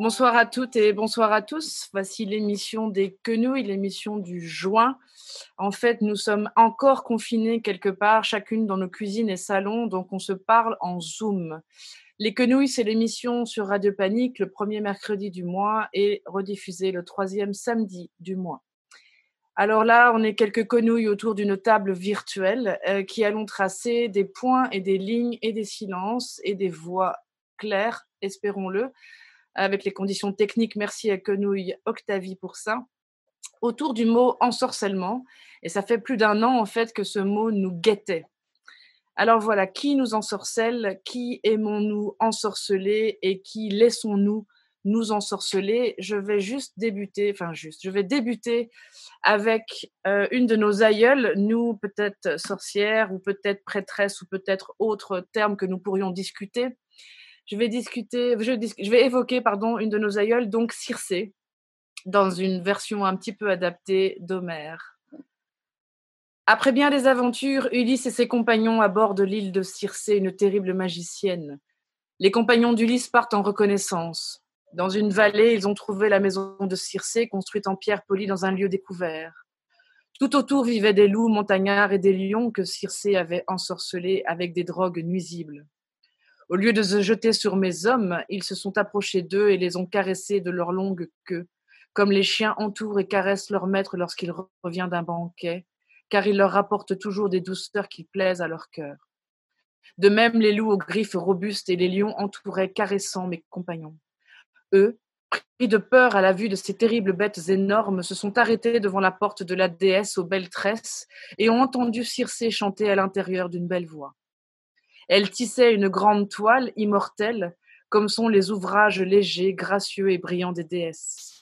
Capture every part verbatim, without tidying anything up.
Bonsoir à toutes et bonsoir à tous. Voici l'émission des Quenouilles, l'émission du juin. En fait, nous sommes encore confinés quelque part, chacune dans nos cuisines et salons, donc on se parle en Zoom. Les Quenouilles, c'est l'émission sur Radio Panique le premier mercredi du mois et rediffusée le troisième samedi du mois. Alors là, on est quelques quenouilles autour d'une table virtuelle euh, qui allons tracer des points et des lignes et des silences et des voix claires, espérons-le, avec les conditions techniques. Merci à Quenouille Octavie pour ça. Autour du mot ensorcellement, et ça fait plus d'un an en fait que ce mot nous guettait. Alors voilà, qui nous ensorcelle, qui aimons-nous ensorceler et qui laissons-nous nous ensorceler? Je vais juste débuter, enfin juste, je vais débuter avec euh, une de nos aïeules, nous peut-être sorcières ou peut-être prêtresses ou peut-être autres termes que nous pourrions discuter. Je vais discuter, je, dis, je vais évoquer pardon une de nos aïeules, donc Circé, dans une version un petit peu adaptée d'Homère. Après bien des aventures, Ulysse et ses compagnons abordent l'île de Circé, une terrible magicienne. Les compagnons d'Ulysse partent en reconnaissance. Dans une vallée, ils ont trouvé la maison de Circé, construite en pierre polie dans un lieu découvert. Tout autour vivaient des loups montagnards et des lions que Circé avait ensorcelés avec des drogues nuisibles. Au lieu de se jeter sur mes hommes, ils se sont approchés d'eux et les ont caressés de leur longue queue, comme les chiens entourent et caressent leur maître lorsqu'il revient d'un banquet, car il leur rapporte toujours des douceurs qui plaisent à leur cœur. De même, les loups aux griffes robustes et les lions entouraient caressant mes compagnons. Eux, pris de peur à la vue de ces terribles bêtes énormes, se sont arrêtés devant la porte de la déesse aux belles tresses et ont entendu Circé chanter à l'intérieur d'une belle voix. Elle tissait une grande toile immortelle, comme sont les ouvrages légers, gracieux et brillants des déesses.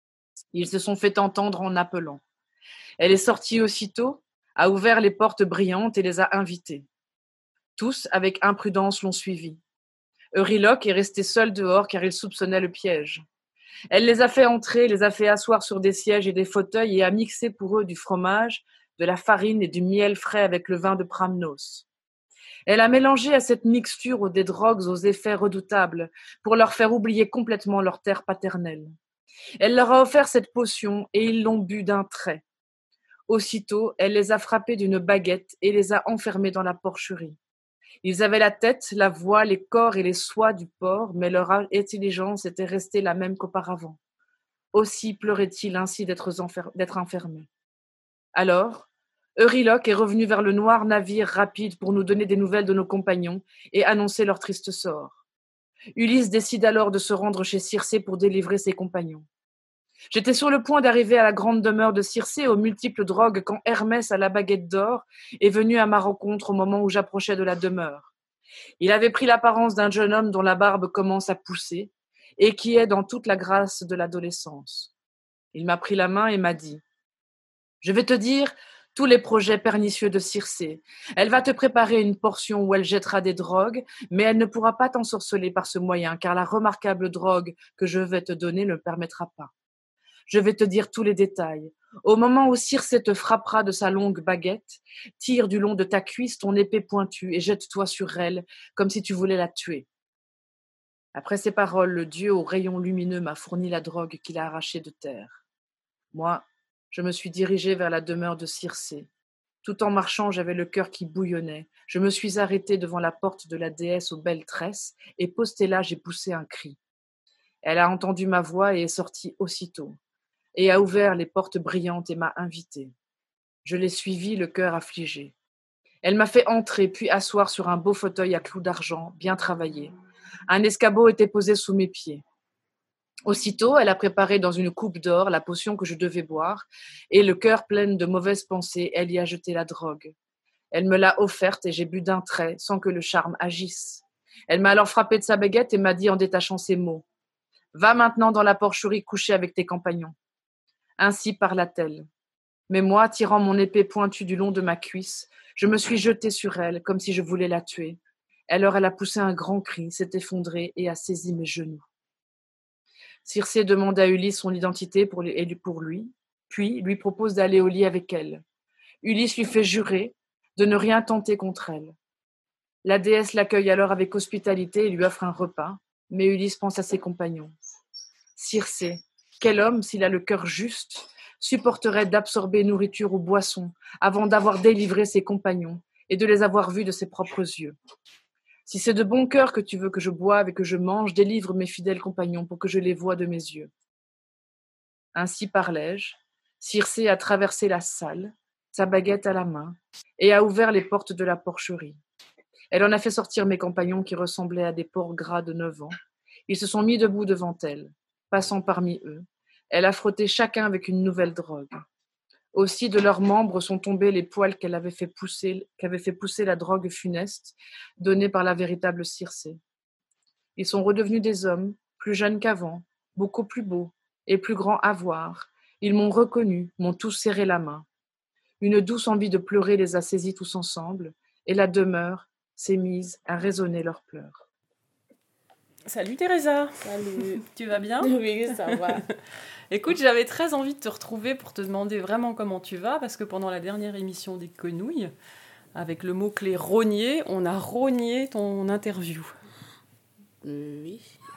Ils se sont fait entendre en appelant. Elle est sortie aussitôt, a ouvert les portes brillantes et les a invités. Tous, avec imprudence, l'ont suivie. Euryloque est resté seul dehors car il soupçonnait le piège. Elle les a fait entrer, les a fait asseoir sur des sièges et des fauteuils et a mixé pour eux du fromage, de la farine et du miel frais avec le vin de Pramnos. Elle a mélangé à cette mixture des drogues aux effets redoutables pour leur faire oublier complètement leur terre paternelle. Elle leur a offert cette potion et ils l'ont bu d'un trait. Aussitôt, elle les a frappés d'une baguette et les a enfermés dans la porcherie. Ils avaient la tête, la voix, les corps et les soies du porc, mais leur intelligence était restée la même qu'auparavant. Aussi pleuraient-ils ainsi d'être, enfer- d'être enfermés. Alors, Euryloque est revenu vers le noir navire rapide pour nous donner des nouvelles de nos compagnons et annoncer leur triste sort. Ulysse décide alors de se rendre chez Circé pour délivrer ses compagnons. J'étais sur le point d'arriver à la grande demeure de Circé aux multiples drogues quand Hermès à la baguette d'or est venu à ma rencontre au moment où j'approchais de la demeure. Il avait pris l'apparence d'un jeune homme dont la barbe commence à pousser et qui est dans toute la grâce de l'adolescence. Il m'a pris la main et m'a dit « Je vais te dire tous les projets pernicieux de Circé. Elle va te préparer une portion où elle jettera des drogues, mais elle ne pourra pas t'ensorceler par ce moyen, car la remarquable drogue que je vais te donner ne le permettra pas. Je vais te dire tous les détails. Au moment où Circé te frappera de sa longue baguette, tire du long de ta cuisse ton épée pointue et jette-toi sur elle, comme si tu voulais la tuer. » Après ces paroles, le dieu au rayon lumineux m'a fourni la drogue qu'il a arrachée de terre. Moi, je me suis dirigée vers la demeure de Circé. Tout en marchant, j'avais le cœur qui bouillonnait. Je me suis arrêtée devant la porte de la déesse aux belles tresses et postée là, j'ai poussé un cri. Elle a entendu ma voix et est sortie aussitôt, et a ouvert les portes brillantes et m'a invitée. Je l'ai suivie, le cœur affligé. Elle m'a fait entrer, puis asseoir sur un beau fauteuil à clous d'argent, bien travaillé. Un escabeau était posé sous mes pieds. Aussitôt, elle a préparé dans une coupe d'or la potion que je devais boire, et le cœur plein de mauvaises pensées, elle y a jeté la drogue. Elle me l'a offerte et j'ai bu d'un trait, sans que le charme agisse. Elle m'a alors frappé de sa baguette et m'a dit en détachant ces mots « Va maintenant dans la porcherie coucher avec tes compagnons. » Ainsi parla-t-elle. Mais moi, tirant mon épée pointue du long de ma cuisse, je me suis jetée sur elle, comme si je voulais la tuer. Alors elle a poussé un grand cri, s'est effondrée et a saisi mes genoux. Circé demande à Ulysse son identité pour lui, puis lui propose d'aller au lit avec elle. Ulysse lui fait jurer de ne rien tenter contre elle. La déesse l'accueille alors avec hospitalité et lui offre un repas, mais Ulysse pense à ses compagnons. Circé, quel homme, s'il a le cœur juste, supporterait d'absorber nourriture ou boisson avant d'avoir délivré ses compagnons et de les avoir vus de ses propres yeux? Si c'est de bon cœur que tu veux que je boive et que je mange, délivre mes fidèles compagnons pour que je les voie de mes yeux. Ainsi parlais-je. Circé a traversé la salle, sa baguette à la main, et a ouvert les portes de la porcherie. Elle en a fait sortir mes compagnons qui ressemblaient à des porcs gras de neuf ans. Ils se sont mis debout devant elle. Passant parmi eux, elle a frotté chacun avec une nouvelle drogue. Aussi de leurs membres sont tombés les poils qu'elle avait fait pousser, qu'avait fait pousser la drogue funeste donnée par la véritable Circé. Ils sont redevenus des hommes, plus jeunes qu'avant, beaucoup plus beaux et plus grands à voir. Ils m'ont reconnu, m'ont tous serré la main. Une douce envie de pleurer les a saisis tous ensemble, et la demeure s'est mise à résonner leurs pleurs. Salut Teresa. Salut. Tu vas bien? Oui, ça va. Écoute, j'avais très envie de te retrouver pour te demander vraiment comment tu vas, parce que pendant la dernière émission des Quenouilles, avec le mot-clé rogner, on a rogné ton interview. Oui.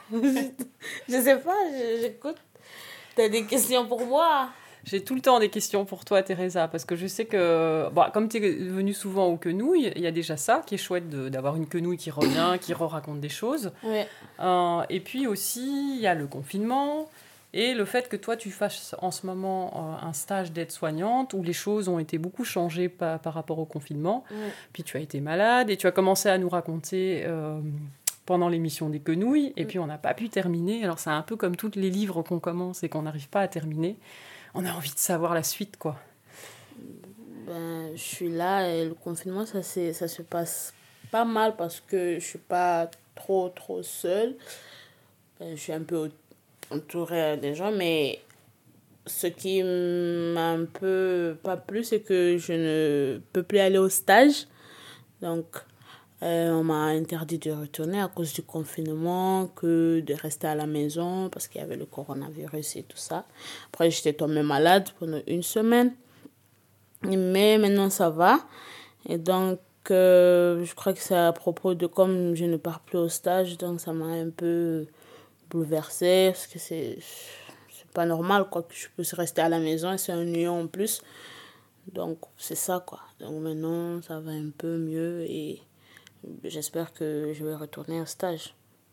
Je sais pas, j'écoute. T'as des questions pour moi? J'ai tout le temps des questions pour toi, Teresa, parce que je sais que, bon, comme tu es venue souvent aux quenouilles, il y a déjà ça qui est chouette de, d'avoir une quenouille qui revient, qui re-raconte des choses. Ouais. Euh, et puis aussi, il y a le confinement et le fait que toi, tu fasses en ce moment euh, un stage d'aide-soignante où les choses ont été beaucoup changées par, par rapport au confinement. Ouais. Puis tu as été malade et tu as commencé à nous raconter... Euh, pendant l'émission des quenouilles, et puis on n'a pas pu terminer. Alors c'est un peu comme tous les livres qu'on commence et qu'on n'arrive pas à terminer. On a envie de savoir la suite, quoi. Ben, je suis là et le confinement, ça, c'est, ça se passe pas mal parce que je suis pas trop, trop seule. Ben, je suis un peu entourée des gens, mais ce qui m'a un peu pas plu, c'est que je ne peux plus aller au stage. Donc... Euh, on m'a interdit de retourner à cause du confinement, que de rester à la maison parce qu'il y avait le coronavirus et tout ça. Après, j'étais tombée malade pendant une semaine. Mais maintenant, ça va. Et donc, euh, je crois que c'est à propos de comme je ne pars plus au stage, donc ça m'a un peu bouleversée parce que c'est, c'est pas normal quoi, que je puisse rester à la maison et c'est ennuyant en plus. Donc, c'est ça quoi. Donc maintenant, ça va un peu mieux et... j'espère que je vais retourner au stage.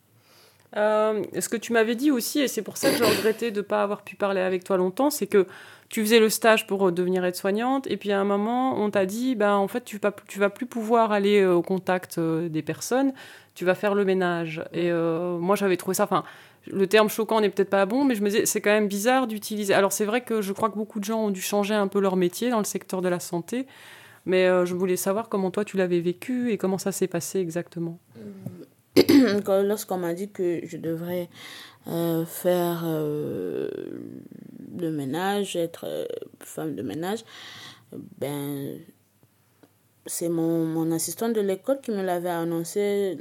Euh, ce que tu m'avais dit aussi, et c'est pour ça que je regrettais de ne pas avoir pu parler avec toi longtemps, c'est que tu faisais le stage pour devenir aide-soignante, et puis à un moment, on t'a dit, bah, en fait, tu ne vas, tu vas plus pouvoir aller au contact des personnes, tu vas faire le ménage. Et euh, moi, j'avais trouvé ça... Enfin, le terme choquant n'est peut-être pas bon, mais je me disais, c'est quand même bizarre d'utiliser... Alors, c'est vrai que je crois que beaucoup de gens ont dû changer un peu leur métier dans le secteur de la santé, mais euh, je voulais savoir comment toi, tu l'avais vécu et comment ça s'est passé exactement. Lorsqu'on m'a dit que je devrais euh, faire euh, le ménage, être euh, femme de ménage, ben, c'est mon, mon assistante de l'école qui me l'avait annoncé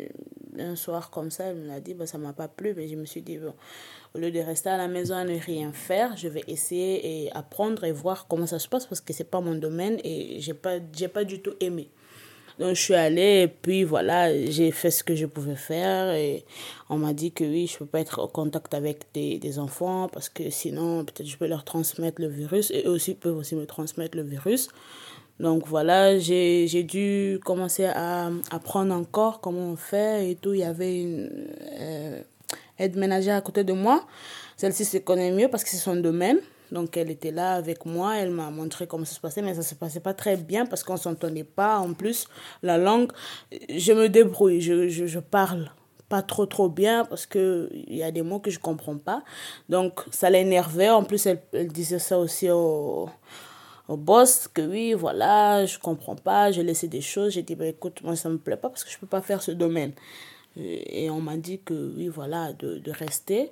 un soir comme ça. Elle me l'a dit, ben, ça ne m'a pas plu, mais je me suis dit, bon, au lieu de rester à la maison à ne rien faire, je vais essayer et apprendre et voir comment ça se passe parce que ce n'est pas mon domaine et je n'ai pas, j'ai pas du tout aimé. Donc, je suis allée et puis voilà, j'ai fait ce que je pouvais faire et on m'a dit que oui, je ne peux pas être en contact avec des, des enfants parce que sinon, peut-être je peux leur transmettre le virus et eux aussi peuvent aussi me transmettre le virus. Donc voilà, j'ai, j'ai dû commencer à apprendre encore comment on fait et tout. Il y avait une euh, aide ménagère à côté de moi. Celle-ci se connaît mieux parce que c'est son domaine. Donc, elle était là avec moi, elle m'a montré comment ça se passait, mais ça ne se passait pas très bien parce qu'on ne s'entendait pas. En plus, la langue, je me débrouille, je, je, je parle pas trop trop bien parce qu'il y a des mots que je ne comprends pas. Donc, ça l'énervait. En plus, elle, elle disait ça aussi au, au boss, que oui, voilà, je ne comprends pas, j'ai laissé des choses. J'ai dit, bah, écoute, moi, ça ne me plaît pas parce que je ne peux pas faire ce domaine. Et on m'a dit que oui, voilà, de, de rester.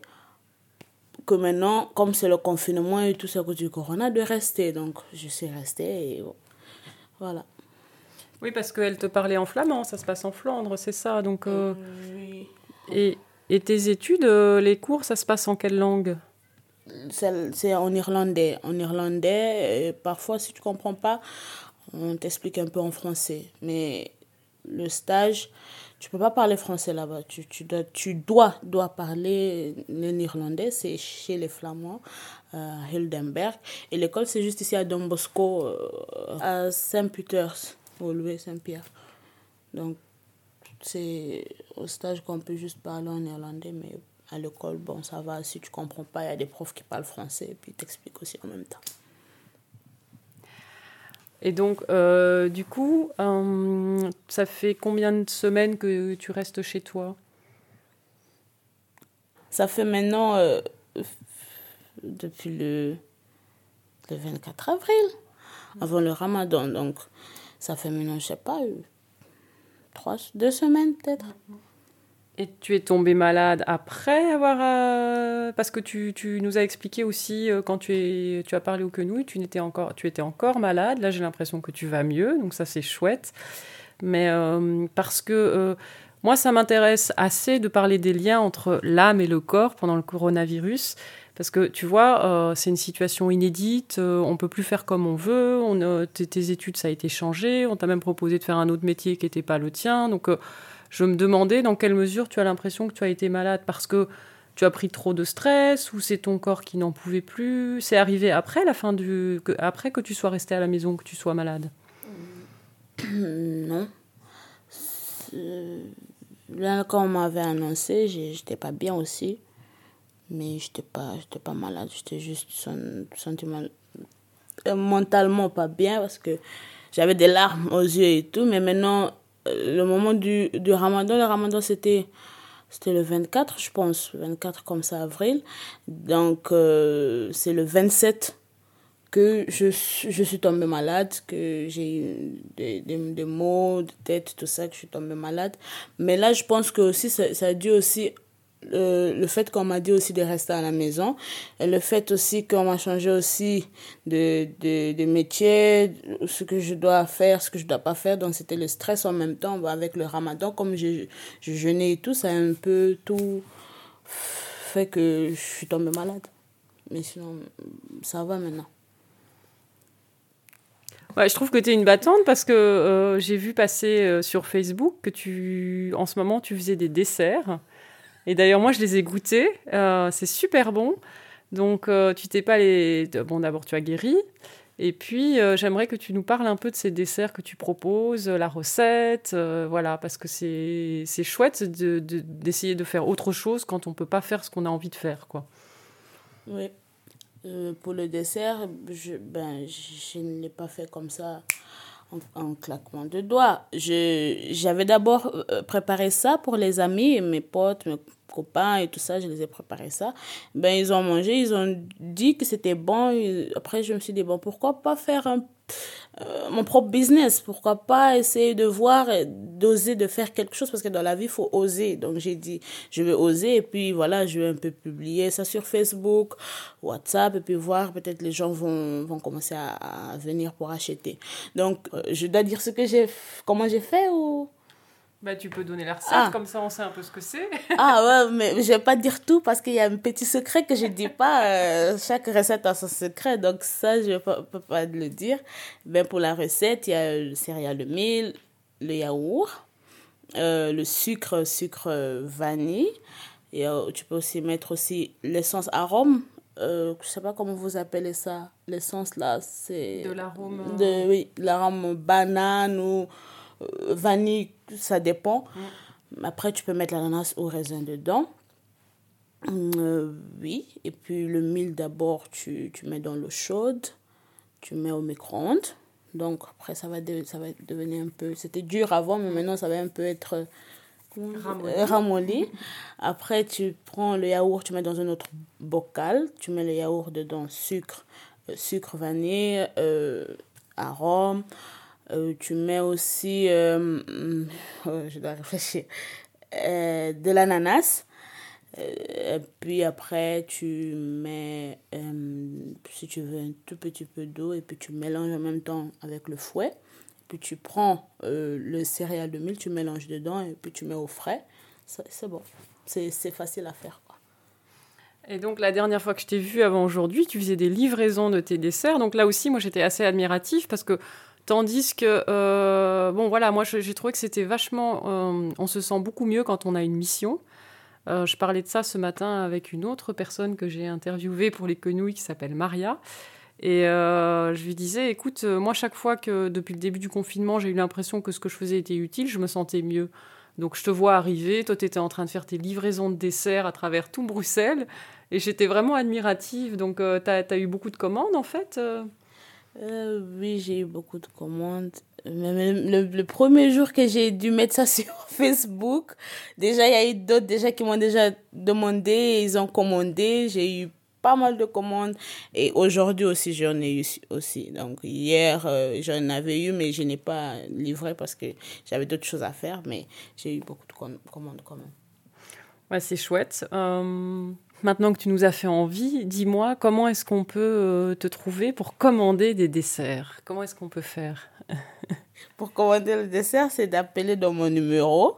Que maintenant, comme c'est le confinement et tout ça à cause du corona, de rester. Donc, je suis restée et voilà. Oui, parce qu'elle te parlait en flamand, ça se passe en Flandre, c'est ça. Donc, euh, oui. et, et tes études, euh, les cours, ça se passe en quelle langue? c'est, c'est en irlandais. En irlandais, et parfois, si tu ne comprends pas, on t'explique un peu en français. Mais le stage, tu peux pas parler français là-bas. Tu, tu, dois, tu dois, dois parler le néerlandais. C'est chez les Flamands, euh, à Hildenberg. Et l'école, c'est juste ici à Don Bosco, euh, à Saint-Peters, au Louis Saint-Pierre. Donc, c'est au stage qu'on peut juste parler en néerlandais, mais à l'école, bon, ça va. Si tu comprends pas, il y a des profs qui parlent français et puis ils t'expliquent aussi en même temps. Et donc, euh, du coup, euh, ça fait combien de semaines que tu restes chez toi ? Ça fait maintenant, euh, depuis le, le vingt-quatre avril, avant le ramadan. Donc, ça fait maintenant, je sais pas, trois, deux semaines peut-être. Et tu es tombée malade après avoir... Euh, parce que tu, tu nous as expliqué aussi, euh, quand tu, es, tu as parlé au quenouille, tu, n'étais encore, tu étais encore malade. Là, j'ai l'impression que tu vas mieux, donc ça, c'est chouette. Mais euh, parce que euh, moi, ça m'intéresse assez de parler des liens entre l'âme et le corps pendant le coronavirus. Parce que, tu vois, euh, c'est une situation inédite, euh, on ne peut plus faire comme on veut, on, euh, tes, tes études, ça a été changé, on t'a même proposé de faire un autre métier qui n'était pas le tien. Donc... Euh, je me demandais dans quelle mesure tu as l'impression que tu as été malade parce que tu as pris trop de stress ou c'est ton corps qui n'en pouvait plus. C'est arrivé après la fin du, que, après que tu sois resté à la maison, que tu sois malade. Non. Là, quand on m'avait annoncé, j'étais pas bien aussi, mais j'étais pas, j'étais pas malade. J'étais juste sentiment, mentalement pas bien parce que j'avais des larmes aux yeux et tout, mais maintenant. Le moment du, du ramadan, le ramadan c'était, c'était le vingt-quatre, je pense, vingt-quatre comme ça, avril. Donc, euh, c'est le vingt-sept que je, je suis tombée malade, que j'ai eu des, des, des maux de tête, tout ça, que je suis tombée malade. Mais là, je pense que aussi, ça, ça a dû aussi... Le, le fait qu'on m'a dit aussi de rester à la maison et le fait aussi qu'on m'a changé aussi de, de, de métier, ce que je dois faire, ce que je dois pas faire, donc c'était le stress en même temps avec le ramadan, comme je, je jeûnais et tout, ça a un peu tout fait que je suis tombée malade, mais sinon ça va maintenant. Ouais, je trouve que tu es une battante parce que euh, j'ai vu passer euh, sur Facebook que tu, en ce moment tu faisais des desserts. Et d'ailleurs, moi, je les ai goûtés. Euh, c'est super bon. Donc, euh, tu t'es pas les... Bon, d'abord, tu as guéri. Et puis, euh, j'aimerais que tu nous parles un peu de ces desserts que tu proposes, la recette, euh, voilà, parce que c'est, c'est chouette de, de, d'essayer de faire autre chose quand on ne peut pas faire ce qu'on a envie de faire, quoi. Oui. Euh, pour le dessert, je, ben, je ne l'ai pas fait comme ça... En claquement de doigts. Je, j'avais d'abord préparé ça pour les amis, mes potes, mes copains et tout ça, je les ai préparé ça. Ben, ils ont mangé, ils ont dit que c'était bon. Après, je me suis dit, bon, pourquoi pas faire un, euh, mon propre business? Pourquoi pas essayer de voir, d'oser de faire quelque chose? Parce que dans la vie, il faut oser. Donc, j'ai dit, je vais oser et puis voilà, je vais un peu publier ça sur Facebook, WhatsApp et puis voir, peut-être les gens vont, vont commencer à, à venir pour acheter. Donc, euh, je dois dire ce que j'ai, comment j'ai fait ou... Bah, tu peux donner la recette, ah. Comme ça on sait un peu ce que c'est. Ah ouais, mais je vais pas dire tout parce qu'il y a un petit secret que je dis pas. Euh, chaque recette a son secret, donc ça, je peux, peux pas le dire. Ben, pour la recette, il y a le céréale de mil, le yaourt, euh, le sucre, sucre vanille. Et euh, tu peux aussi mettre aussi l'essence arôme. Euh, je sais pas comment vous appelez ça. L'essence là, c'est... De l'arôme... De, oui, l'arôme banane ou... vanille, ça dépend. Mm. Après, tu peux mettre l'ananas au raisin dedans. Euh, oui. Et puis, le mil, d'abord, tu, tu mets dans l'eau chaude. Tu mets au micro-ondes. Donc, après, ça va, de, ça va devenir un peu... C'était dur avant, mais maintenant, ça va un peu être... ramolli. ramolli. Après, tu prends le yaourt, tu mets dans un autre bocal. Tu mets le yaourt dedans, sucre, euh, sucre vanille, euh, arôme. Euh, tu mets aussi, euh, euh, je dois réfléchir, euh, de l'ananas. Euh, puis après, tu mets, euh, si tu veux, un tout petit peu d'eau et puis tu mélanges en même temps avec le fouet. Puis tu prends euh, le céréale de mil, tu mélanges dedans et puis tu mets au frais. C'est, c'est bon. C'est, c'est facile à faire, quoi. Et donc, la dernière fois que je t'ai vu avant aujourd'hui, tu faisais des livraisons de tes desserts. Donc là aussi, moi, j'étais assez admirative parce que Tandis que, euh, bon voilà, moi j'ai trouvé que c'était vachement... Euh, on se sent beaucoup mieux quand on a une mission. Euh, je parlais de ça ce matin avec une autre personne que j'ai interviewée pour les quenouilles qui s'appelle Maria. Et euh, je lui disais, écoute, euh, moi chaque fois que depuis le début du confinement, j'ai eu l'impression que ce que je faisais était utile, je me sentais mieux. Donc je te vois arriver, toi tu étais en train de faire tes livraisons de desserts à travers tout Bruxelles. Et j'étais vraiment admirative. Donc euh, tu as eu beaucoup de commandes en fait euh Euh, oui, j'ai eu beaucoup de commandes. Même le, le premier jour que j'ai dû mettre ça sur Facebook, déjà, il y a eu d'autres déjà qui m'ont déjà demandé, ils ont commandé. J'ai eu pas mal de commandes. Et aujourd'hui aussi, j'en ai eu aussi. Donc, hier, euh, j'en avais eu, mais je n'ai pas livré parce que j'avais d'autres choses à faire. Mais j'ai eu beaucoup de com- commandes quand même. Ouais, c'est chouette. Euh... Maintenant que tu nous as fait envie, dis-moi, comment est-ce qu'on peut euh, te trouver pour commander des desserts? Comment est-ce qu'on peut faire? Pour commander le dessert, c'est d'appeler dans mon numéro.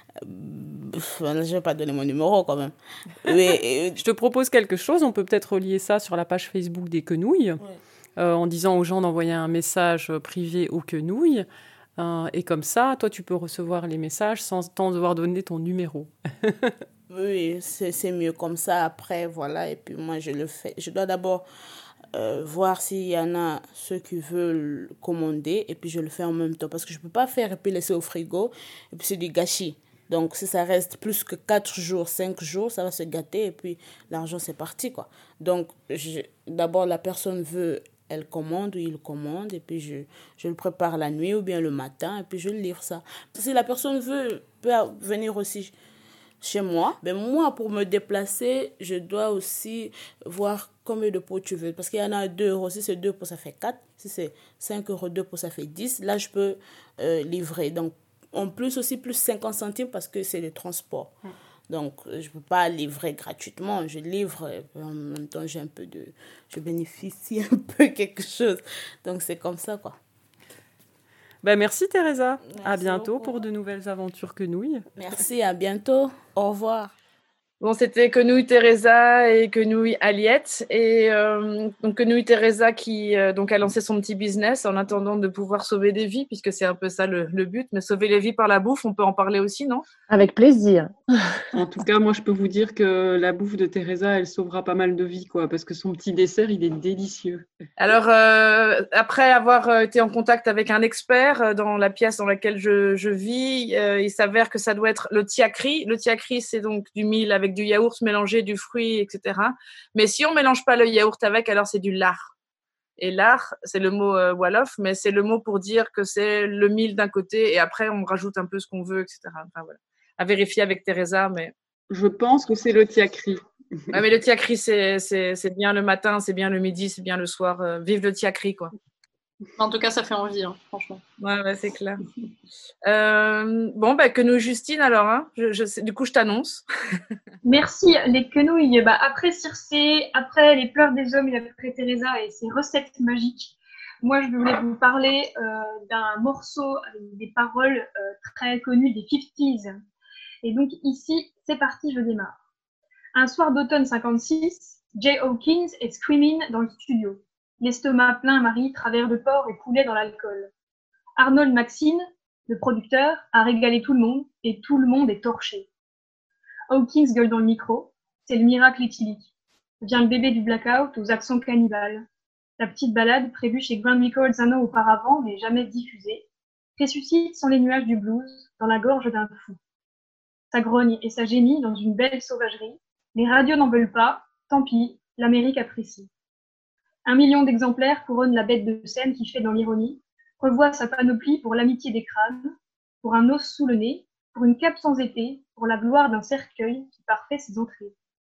Je ne vais pas donner mon numéro quand même. Mais, je te propose quelque chose. On peut peut-être relier ça sur la page Facebook des quenouilles, oui. euh, en disant aux gens d'envoyer un message privé aux quenouilles. Euh, et comme ça, toi, tu peux recevoir les messages sans tant devoir donner ton numéro. Oui, c'est, c'est mieux comme ça. Après, voilà. Et puis moi, je le fais. Je dois d'abord euh, voir s'il y en a ceux qui veulent commander. Et puis, je le fais en même temps. Parce que je ne peux pas faire et puis laisser au frigo. Et puis, c'est du gâchis. Donc, si ça reste plus que quatre jours, cinq jours, ça va se gâter. Et puis, l'argent, c'est parti, quoi. Donc, je, d'abord, la personne veut, elle commande ou il commande. Et puis, je, je le prépare la nuit ou bien le matin. Et puis, je livre ça. Si la personne veut, peut venir aussi chez moi, ben moi, pour me déplacer, je dois aussi voir combien de pots tu veux. Parce qu'il y en a deux euros. Si c'est deux pots, ça fait quatre. Si c'est cinq euros, deux pots, ça fait dix. Là, je peux euh, livrer. Donc, en plus aussi, plus cinquante centimes parce que c'est le transport. Mmh. Donc, je ne peux pas livrer gratuitement. Je livre, en même temps, j'ai un peu de... Je bénéficie un peu quelque chose. Donc, c'est comme ça, quoi. Ben merci Teresa. Merci à bientôt beaucoup. Pour de nouvelles aventures quenouilles. Merci, à bientôt. Au revoir. Bon, c'était Quenouille Teresa et Quenouille Aliette. Et euh, donc Quenouille Teresa qui euh, donc a lancé son petit business en attendant de pouvoir sauver des vies, puisque c'est un peu ça le, le but. Mais sauver les vies par la bouffe, on peut en parler aussi, non? Avec plaisir. En tout cas, moi, je peux vous dire que la bouffe de Teresa, elle sauvera pas mal de vies, quoi, parce que son petit dessert, il est délicieux. Alors, euh, après avoir été en contact avec un expert dans la pièce dans laquelle je, je vis, euh, il s'avère que ça doit être le tiakri. Le tiakri, c'est donc du mil avec du yaourt mélangé, du fruit, et cetera. Mais si on mélange pas le yaourt avec, alors c'est du lard. Et lard, c'est le mot euh, wolof, mais c'est le mot pour dire que c'est le mil d'un côté et après on rajoute un peu ce qu'on veut, et cetera. Enfin, voilà. À vérifier avec Teresa, mais... Je pense que c'est le tiakri. Ouais, mais le tiakri, c'est, c'est, c'est bien le matin, c'est bien le midi, c'est bien le soir. Euh, vive le tiakri, quoi. En tout cas, ça fait envie, hein, franchement. Ouais, ouais, c'est clair. Euh, bon, bah, quenouille Justine, alors, hein, je, je, du coup, je t'annonce. Merci, les quenouilles. Bah, après Circé, après les pleurs des hommes et après Teresa et ses recettes magiques, moi, je voulais vous parler euh, d'un morceau avec des paroles euh, très connues des cinquantaines. Et donc, ici, c'est parti, je démarre. Un soir d'automne cinquante-six, Jay Hawkins est screaming dans le studio. L'estomac plein, Marie, travers de porc et poulet dans l'alcool. Arnold Maxine, le producteur, a régalé tout le monde et tout le monde est torché. Hawkins gueule dans le micro. C'est le miracle éthylique. Vient le bébé du blackout aux accents cannibales. La petite balade prévue chez Grand Records un an auparavant, mais jamais diffusée, ressuscite sans les nuages du blues dans la gorge d'un fou. Ça grogne et ça gémit dans une belle sauvagerie. Les radios n'en veulent pas, tant pis, l'Amérique apprécie. Un million d'exemplaires couronnent la bête de scène qui fait dans l'ironie, revoit sa panoplie pour l'amitié des crânes, pour un os sous le nez, pour une cape sans épée, pour la gloire d'un cercueil qui parfait ses entrées.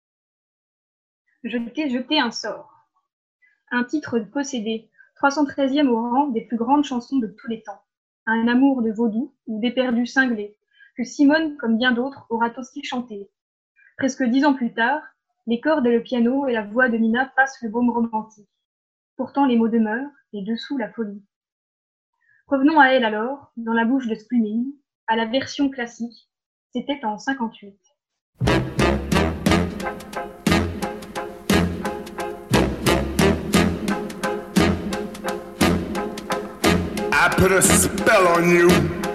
Je t'ai jeté un sort. Un titre possédé, trois cent treizième au rang des plus grandes chansons de tous les temps. Un amour de vaudou ou d'éperdu cinglé, que Simone, comme bien d'autres, aura aussi chanté. Presque dix ans plus tard, les cordes et le piano et la voix de Nina passent le baume romantique. Pourtant les mots demeurent, et dessous la folie. Revenons à elle alors, dans la bouche de Screaming, à la version classique. C'était en cinquante-huit. I put a spell on you.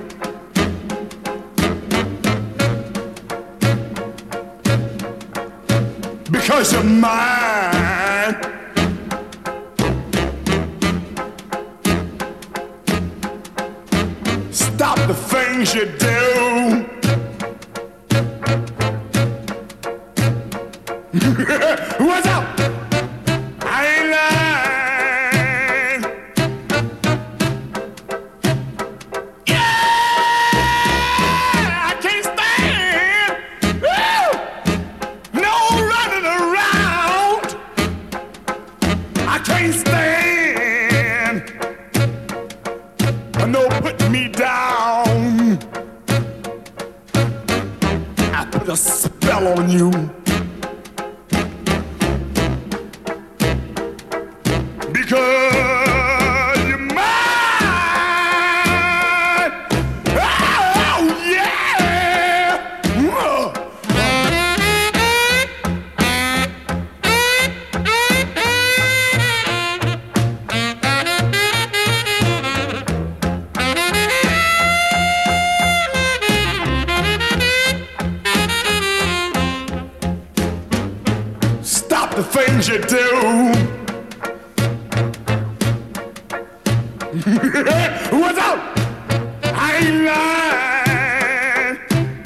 Because you're mine. Stop the things you do. What's up? I ain't lying. Yeah, I can't stand. Woo! No running around. I can't stand. No putting me down. I put a spell on you. Because you're mine. Oh, yeah. Whoa. Stop the things you do. What's up? I ain't lying.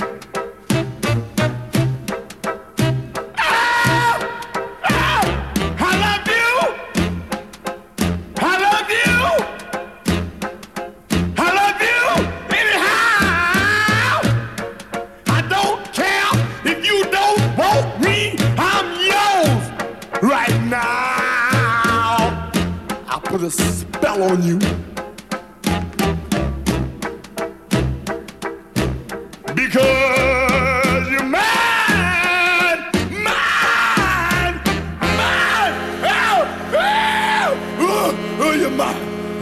Oh, oh, I love you. I love you. I love you anyhow. I don't care if you don't want me. I'm yours right now. I'll put a spell on you. Because you're mine, mine, mine. Oh, oh, oh, oh, you're mine.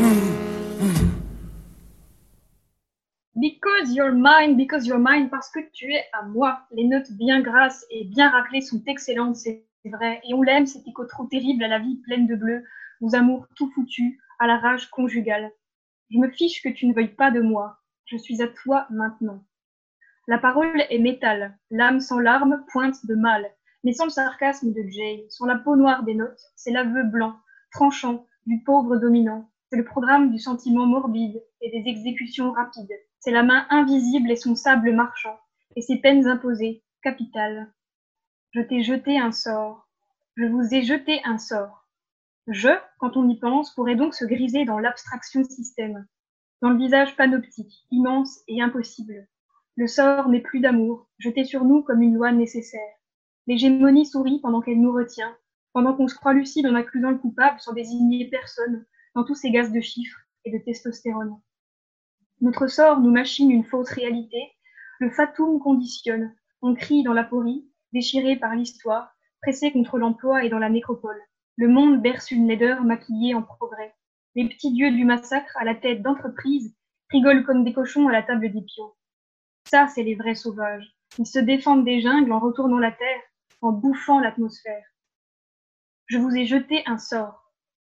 Because you're mine, because you're mine, parce que tu es à moi. Les notes bien grasses et bien raclées sont excellentes, c'est vrai. Et on l'aime, cet écho trop terrible à la vie pleine de bleu, aux amours tout foutus, à la rage conjugale. Je me fiche que tu ne veuilles pas de moi. Je suis à toi maintenant. La parole est métal, l'âme sans larmes pointe de mal, mais sans le sarcasme de Jay, sur la peau noire des notes, c'est l'aveu blanc, tranchant, du pauvre dominant, c'est le programme du sentiment morbide et des exécutions rapides, c'est la main invisible et son sable marchand, et ses peines imposées, capitales. Je t'ai jeté un sort, je vous ai jeté un sort. Je, quand on y pense, pourrait donc se griser dans l'abstraction système, dans le visage panoptique, immense et impossible. Le sort n'est plus d'amour, jeté sur nous comme une loi nécessaire. L'hégémonie sourit pendant qu'elle nous retient, pendant qu'on se croit lucide en accusant le coupable sans désigner personne, dans tous ces gaz de chiffres et de testostérone. Notre sort nous machine une fausse réalité, le fatum conditionne, on crie dans l'aporie, déchiré par l'histoire, pressé contre l'emploi et dans la nécropole. Le monde berce une laideur maquillée en progrès. Les petits dieux du massacre à la tête d'entreprise rigolent comme des cochons à la table des pions. Ça, c'est les vrais sauvages. Ils se défendent des jungles en retournant la terre, en bouffant l'atmosphère. Je vous ai jeté un sort.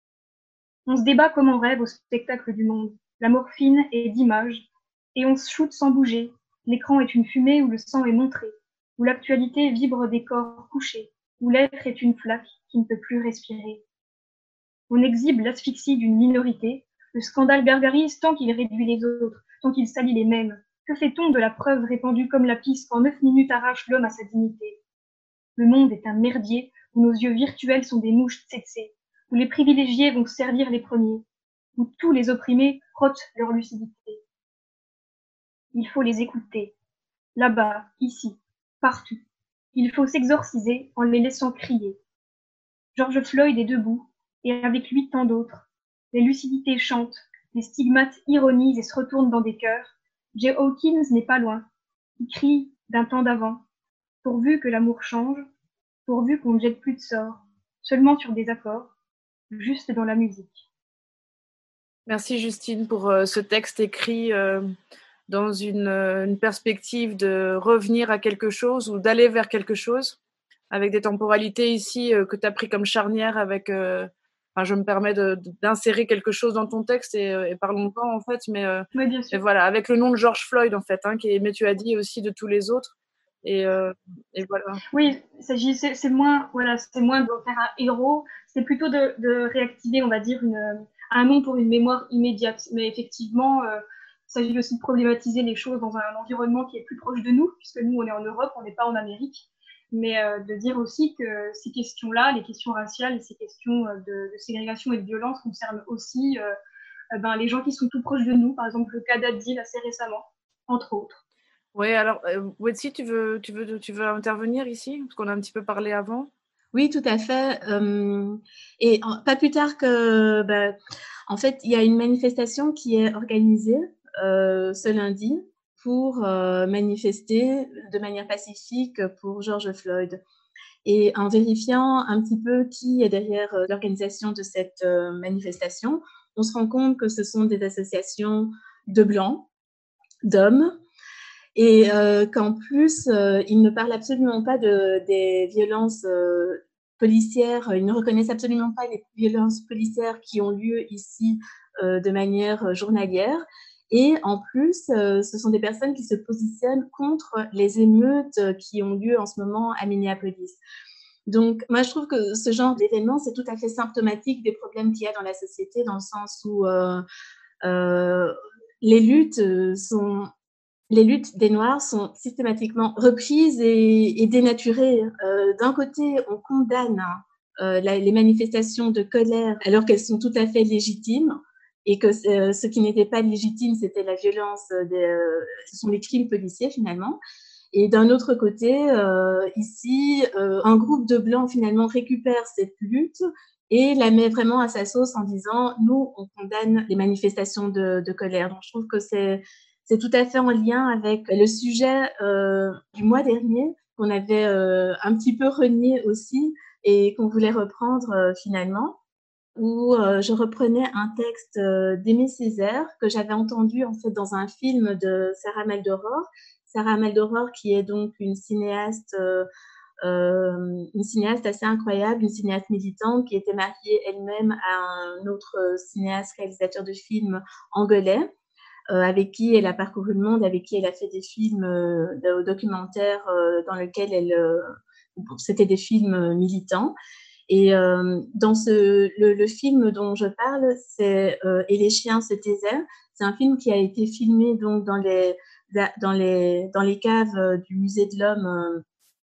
On se débat comme on rêve au spectacle du monde. La morphine est d'image, et on se shoot sans bouger. L'écran est une fumée où le sang est montré, où l'actualité vibre des corps couchés, où l'être est une flaque qui ne peut plus respirer. On exhibe l'asphyxie d'une minorité, le scandale gargarise tant qu'il réduit les autres, tant qu'il salit les mêmes. Que fait-on de la preuve répandue comme la piste qu'en neuf minutes arrache l'homme à sa dignité? Le monde est un merdier où nos yeux virtuels sont des mouches tsetsé, où les privilégiés vont servir les premiers, où tous les opprimés frottent leur lucidité. Il faut les écouter, là-bas, ici, partout. Il faut s'exorciser en les laissant crier. George Floyd est debout, et avec lui tant d'autres. Les lucidités chantent, les stigmates ironisent et se retournent dans des cœurs. Jay Hawkins n'est pas loin. Il crie d'un temps d'avant. Pourvu que l'amour change, pourvu qu'on ne jette plus de sorts, seulement sur des accords, juste dans la musique. Merci Justine pour euh, ce texte écrit euh, dans une, euh, une perspective de revenir à quelque chose ou d'aller vers quelque chose, avec des temporalités ici euh, que tu as pris comme charnière avec euh, enfin, je me permets de, de, d'insérer quelque chose dans ton texte et, et parlons-en en fait, mais euh, Oui, bien sûr. et voilà, avec le nom de George Floyd en fait, hein, qui est, mais tu as dit aussi de tous les autres. Et, euh, et voilà. Oui, il s'agit, c'est, c'est moins, voilà, c'est moins de faire un héros, c'est plutôt de, de réactiver, on va dire, une, un nom pour une mémoire immédiate. Mais effectivement, euh, il s'agit aussi de problématiser les choses dans un environnement qui est plus proche de nous, puisque nous, on est en Europe, on n'est pas en Amérique. Mais euh, de dire aussi que ces questions-là, les questions raciales et ces questions de, de ségrégation et de violence concernent aussi euh, ben, les gens qui sont tout proches de nous. Par exemple, le cas d'Adil assez récemment, entre autres. Oui, alors, euh, Wetsi, tu veux, tu, veux, tu veux intervenir ici? Parce qu'on a un petit peu parlé avant. Oui, tout à fait. Euh, et en, pas plus tard que, bah, en fait, il y a une manifestation qui est organisée euh, ce lundi pour euh, manifester de manière pacifique pour George Floyd. Et en vérifiant un petit peu qui est derrière euh, l'organisation de cette euh, manifestation, on se rend compte que ce sont des associations de blancs, d'hommes, et euh, qu'en plus, euh, ils ne parlent absolument pas de, des violences euh, policières, ils ne reconnaissent absolument pas les violences policières qui ont lieu ici euh, de manière journalière. Et en plus, euh, ce sont des personnes qui se positionnent contre les émeutes qui ont lieu en ce moment à Minneapolis. Donc, moi, je trouve que ce genre d'événement, c'est tout à fait symptomatique des problèmes qu'il y a dans la société, dans le sens où euh, euh, les luttes sont... Les luttes des Noirs sont systématiquement reprises et, et dénaturées. Euh, d'un côté, on condamne euh, la, les manifestations de colère alors qu'elles sont tout à fait légitimes et que euh, ce qui n'était pas légitime, c'était la violence, des, euh, ce sont les crimes policiers finalement. Et d'un autre côté, euh, ici, euh, un groupe de Blancs finalement récupère cette lutte et la met vraiment à sa sauce en disant « nous, on condamne les manifestations de, de colère ». Donc, je trouve que c'est C'est tout à fait en lien avec le sujet euh, du mois dernier qu'on avait euh, un petit peu renié aussi et qu'on voulait reprendre euh, finalement, où euh, je reprenais un texte euh, d'Aimé Césaire que j'avais entendu en fait dans un film de Sarah Maldoror. Sarah Maldoror qui est donc une cinéaste, euh, euh, une cinéaste assez incroyable, une cinéaste militante qui était mariée elle-même à un autre cinéaste réalisateur de films angolais. Euh, avec qui elle a parcouru le monde, avec qui elle a fait des films euh, de, documentaires euh, dans lesquels elle, euh, c'était des films militants. Et euh, dans ce, le, le film dont je parle, c'est euh, Et les chiens se taisaient. C'est un film qui a été filmé donc dans les dans les dans les caves du Musée de l'Homme euh,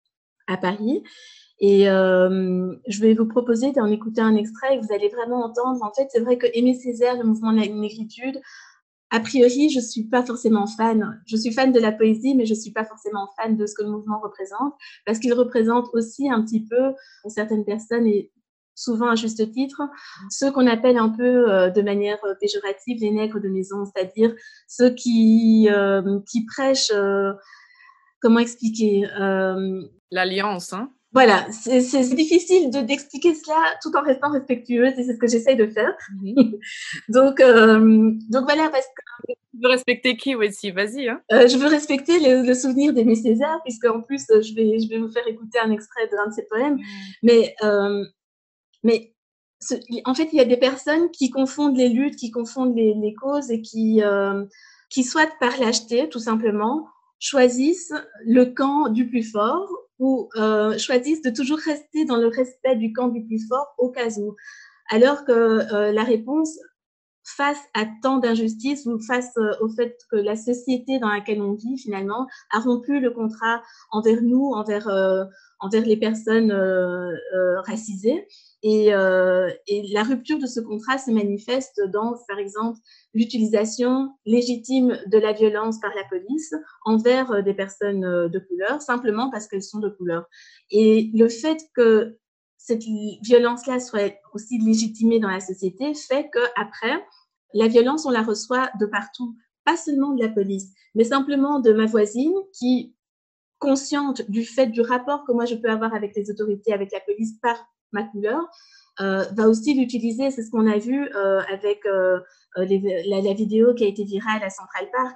à Paris. Et euh, je vais vous proposer d'en écouter un extrait et vous allez vraiment entendre. En fait, c'est vrai que Aimé Césaire, le mouvement de la négritude, a priori, je suis pas forcément fan. Je suis fan de la poésie, mais je suis pas forcément fan de ce que le mouvement représente, parce qu'il représente aussi un petit peu, pour certaines personnes, et souvent à juste titre, ceux qu'on appelle un peu euh, de manière péjorative les nègres de maison, c'est-à-dire ceux qui, euh, qui prêchent, euh, comment expliquer euh, l'alliance, hein. Voilà, c'est, c'est difficile de, d'expliquer cela tout en restant respectueuse et c'est ce que j'essaye de faire. Mmh. donc, euh, donc voilà, parce que... Tu veux respecter qui, Wetsi? Vas-y. Hein. Euh, je veux respecter le, le souvenir d'Aimé Césaire, puisque en plus, je vais, je vais vous faire écouter un extrait d'un de ses poèmes. Mais, euh, mais ce, en fait, il y a des personnes qui confondent les luttes, qui confondent les, les causes et qui, euh, qui, soit par lâcheté, tout simplement, choisissent le camp du plus fort ou euh, choisissent de toujours rester dans le respect du camp du plus fort au cas où. Alors que euh, la réponse, face à tant d'injustices ou face euh, au fait que la société dans laquelle on vit, finalement, a rompu le contrat envers nous, envers, euh, envers les personnes euh, euh, racisées. Et, euh, et la rupture de ce contrat se manifeste dans, par exemple, l'utilisation légitime de la violence par la police envers des personnes de couleur, simplement parce qu'elles sont de couleur. Et le fait que cette violence-là soit aussi légitimée dans la société fait qu'après, la violence, on la reçoit de partout, pas seulement de la police, mais simplement de ma voisine qui, consciente du fait du rapport que moi je peux avoir avec les autorités, avec la police par ma couleur, euh, va aussi l'utiliser. C'est ce qu'on a vu euh, avec euh, les, la, la vidéo qui a été virale à Central Park.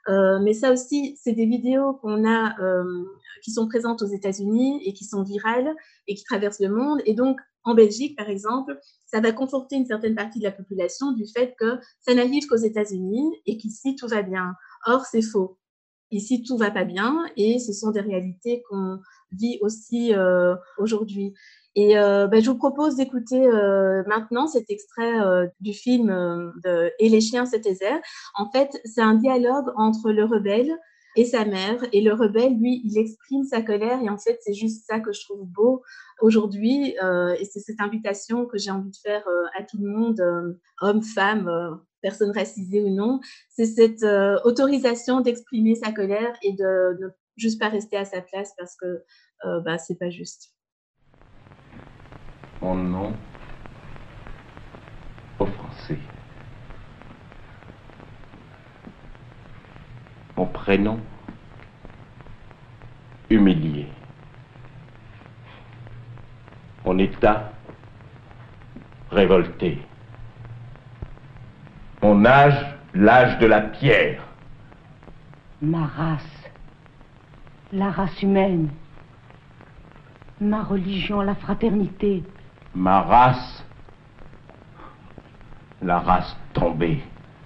Euh, mais ça aussi, c'est des vidéos qu'on a, euh, qui sont présentes aux États-Unis et qui sont virales et qui traversent le monde. Et donc, en Belgique, par exemple, ça va conforter une certaine partie de la population du fait que ça n'arrive qu'aux États-Unis et qu'ici, tout va bien. Or, c'est faux. Ici, tout va pas bien et ce sont des réalités qu'on vit aussi euh, aujourd'hui. Et euh, ben, je vous propose d'écouter euh, maintenant cet extrait euh, du film euh, de Et les chiens se taisaient. En fait, c'est un dialogue entre le rebelle et sa mère. Et le rebelle, lui, il exprime sa colère. Et en fait, c'est juste ça que je trouve beau aujourd'hui. Euh, et c'est cette invitation que j'ai envie de faire euh, à tout le monde, euh, hommes, femmes, euh, personnes racisées ou non. C'est cette euh, autorisation d'exprimer sa colère et de ne juste pas rester à sa place parce que euh, bah, c'est pas juste. Mon nom offensé. Mon prénom humilié. Mon état révolté. Mon âge, l'âge de la pierre. Ma race, la race humaine. Ma religion, la fraternité. Ma race, la race tombée.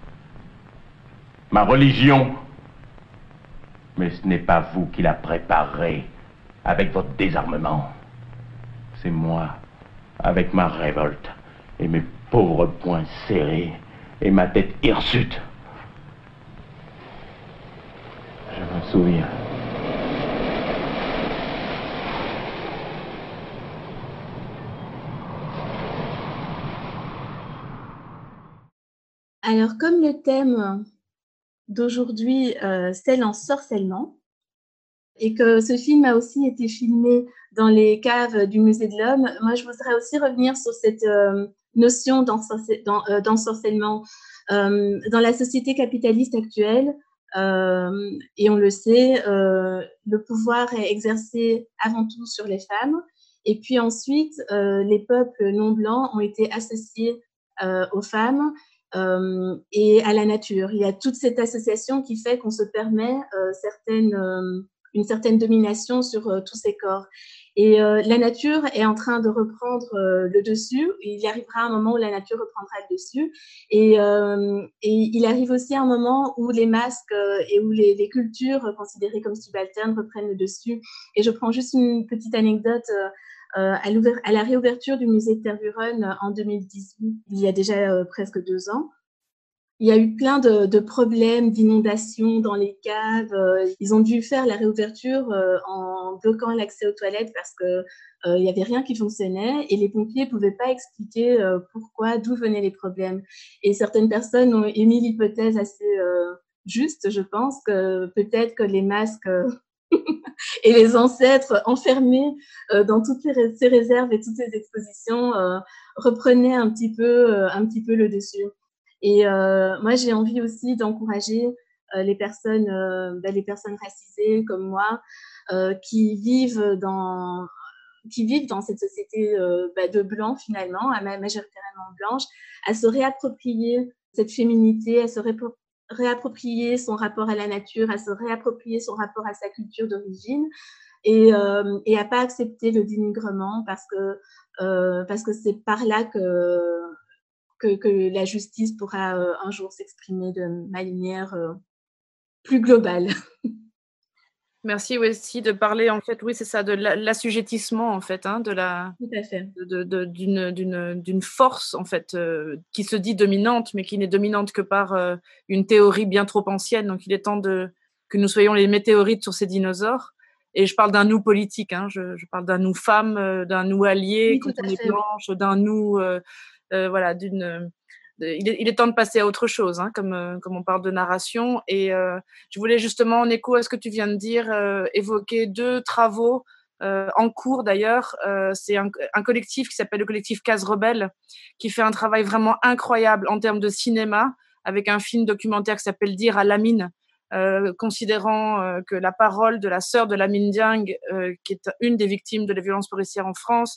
Ma religion, mais ce n'est pas vous qui la préparez avec votre désarmement. C'est moi, avec ma révolte et mes pauvres poings serrés et ma tête hirsute. Je me souviens. Alors, comme le thème d'aujourd'hui, euh, c'est l'ensorcellement, et que ce film a aussi été filmé dans les caves du Musée de l'Homme, moi, je voudrais aussi revenir sur cette euh, notion d'ensorcellement. Euh, dans la société capitaliste actuelle, euh, et on le sait, euh, le pouvoir est exercé avant tout sur les femmes, et puis ensuite, euh, les peuples non blancs ont été associés euh, aux femmes, Euh, et à la nature. Il y a toute cette association qui fait qu'on se permet euh, certaines, euh, une certaine domination sur euh, tous ces corps. Et euh, la nature est en train de reprendre euh, le dessus. Il y arrivera un moment où la nature reprendra le dessus. Et, euh, et il arrive aussi un moment où les masques euh, et où les, les cultures considérées comme subalternes reprennent le dessus. Et je prends juste une petite anecdote. Euh, Euh, à, à la réouverture du musée de Tervuren euh, en deux mille dix-huit, il y a déjà euh, presque deux ans, il y a eu plein de, de problèmes d'inondations dans les caves. Euh, ils ont dû faire la réouverture euh, en bloquant l'accès aux toilettes parce que euh, il y avait rien qui fonctionnait et les pompiers pouvaient pas expliquer euh, pourquoi, d'où venaient les problèmes. Et certaines personnes ont émis l'hypothèse assez euh, juste, je pense, que peut-être que les masques euh, et les ancêtres enfermés euh, dans toutes ces, ces réserves et toutes ces expositions euh, reprenaient un petit peu, euh, un petit peu le dessus. Et euh, moi, j'ai envie aussi d'encourager euh, les personnes, euh, ben, les personnes racisées comme moi, euh, qui vivent dans, qui vivent dans cette société euh, ben, de blancs finalement, majoritairement blanche, à se réapproprier cette féminité, à se réapproprier réapproprier son rapport à la nature, à se réapproprier son rapport à sa culture d'origine et, euh, et à pas accepter le dénigrement parce que, euh, parce que c'est par là que, que, que la justice pourra euh, un jour s'exprimer de manière euh, plus globale. Merci aussi de parler, en fait, oui, c'est ça, de l'assujettissement, en fait, hein, de la, Tout à fait. de, de, d'une, d'une, d'une force, en fait, euh, qui se dit dominante, mais qui n'est dominante que par euh, une théorie bien trop ancienne. Donc, il est temps de, que nous soyons les météorites sur ces dinosaures. Et je parle d'un nous politique, hein, je, je parle d'un nous femme, euh, d'un nous allié, Oui, quand on est fait, blanche, oui. d'un nous, euh, euh, voilà, d'une... Il est, il est temps de passer à autre chose, hein, comme, euh, comme on parle de narration. Et euh, je voulais justement, en écho à ce que tu viens de dire, euh, évoquer deux travaux euh, en cours d'ailleurs. Euh, c'est un, un collectif qui s'appelle le collectif Case Rebelle, qui fait un travail vraiment incroyable en termes de cinéma, avec un film documentaire qui s'appelle Dire à Lamine, euh, considérant euh, que la parole de la sœur de Lamine Dieng, euh, qui est une des victimes de la violence policière en France,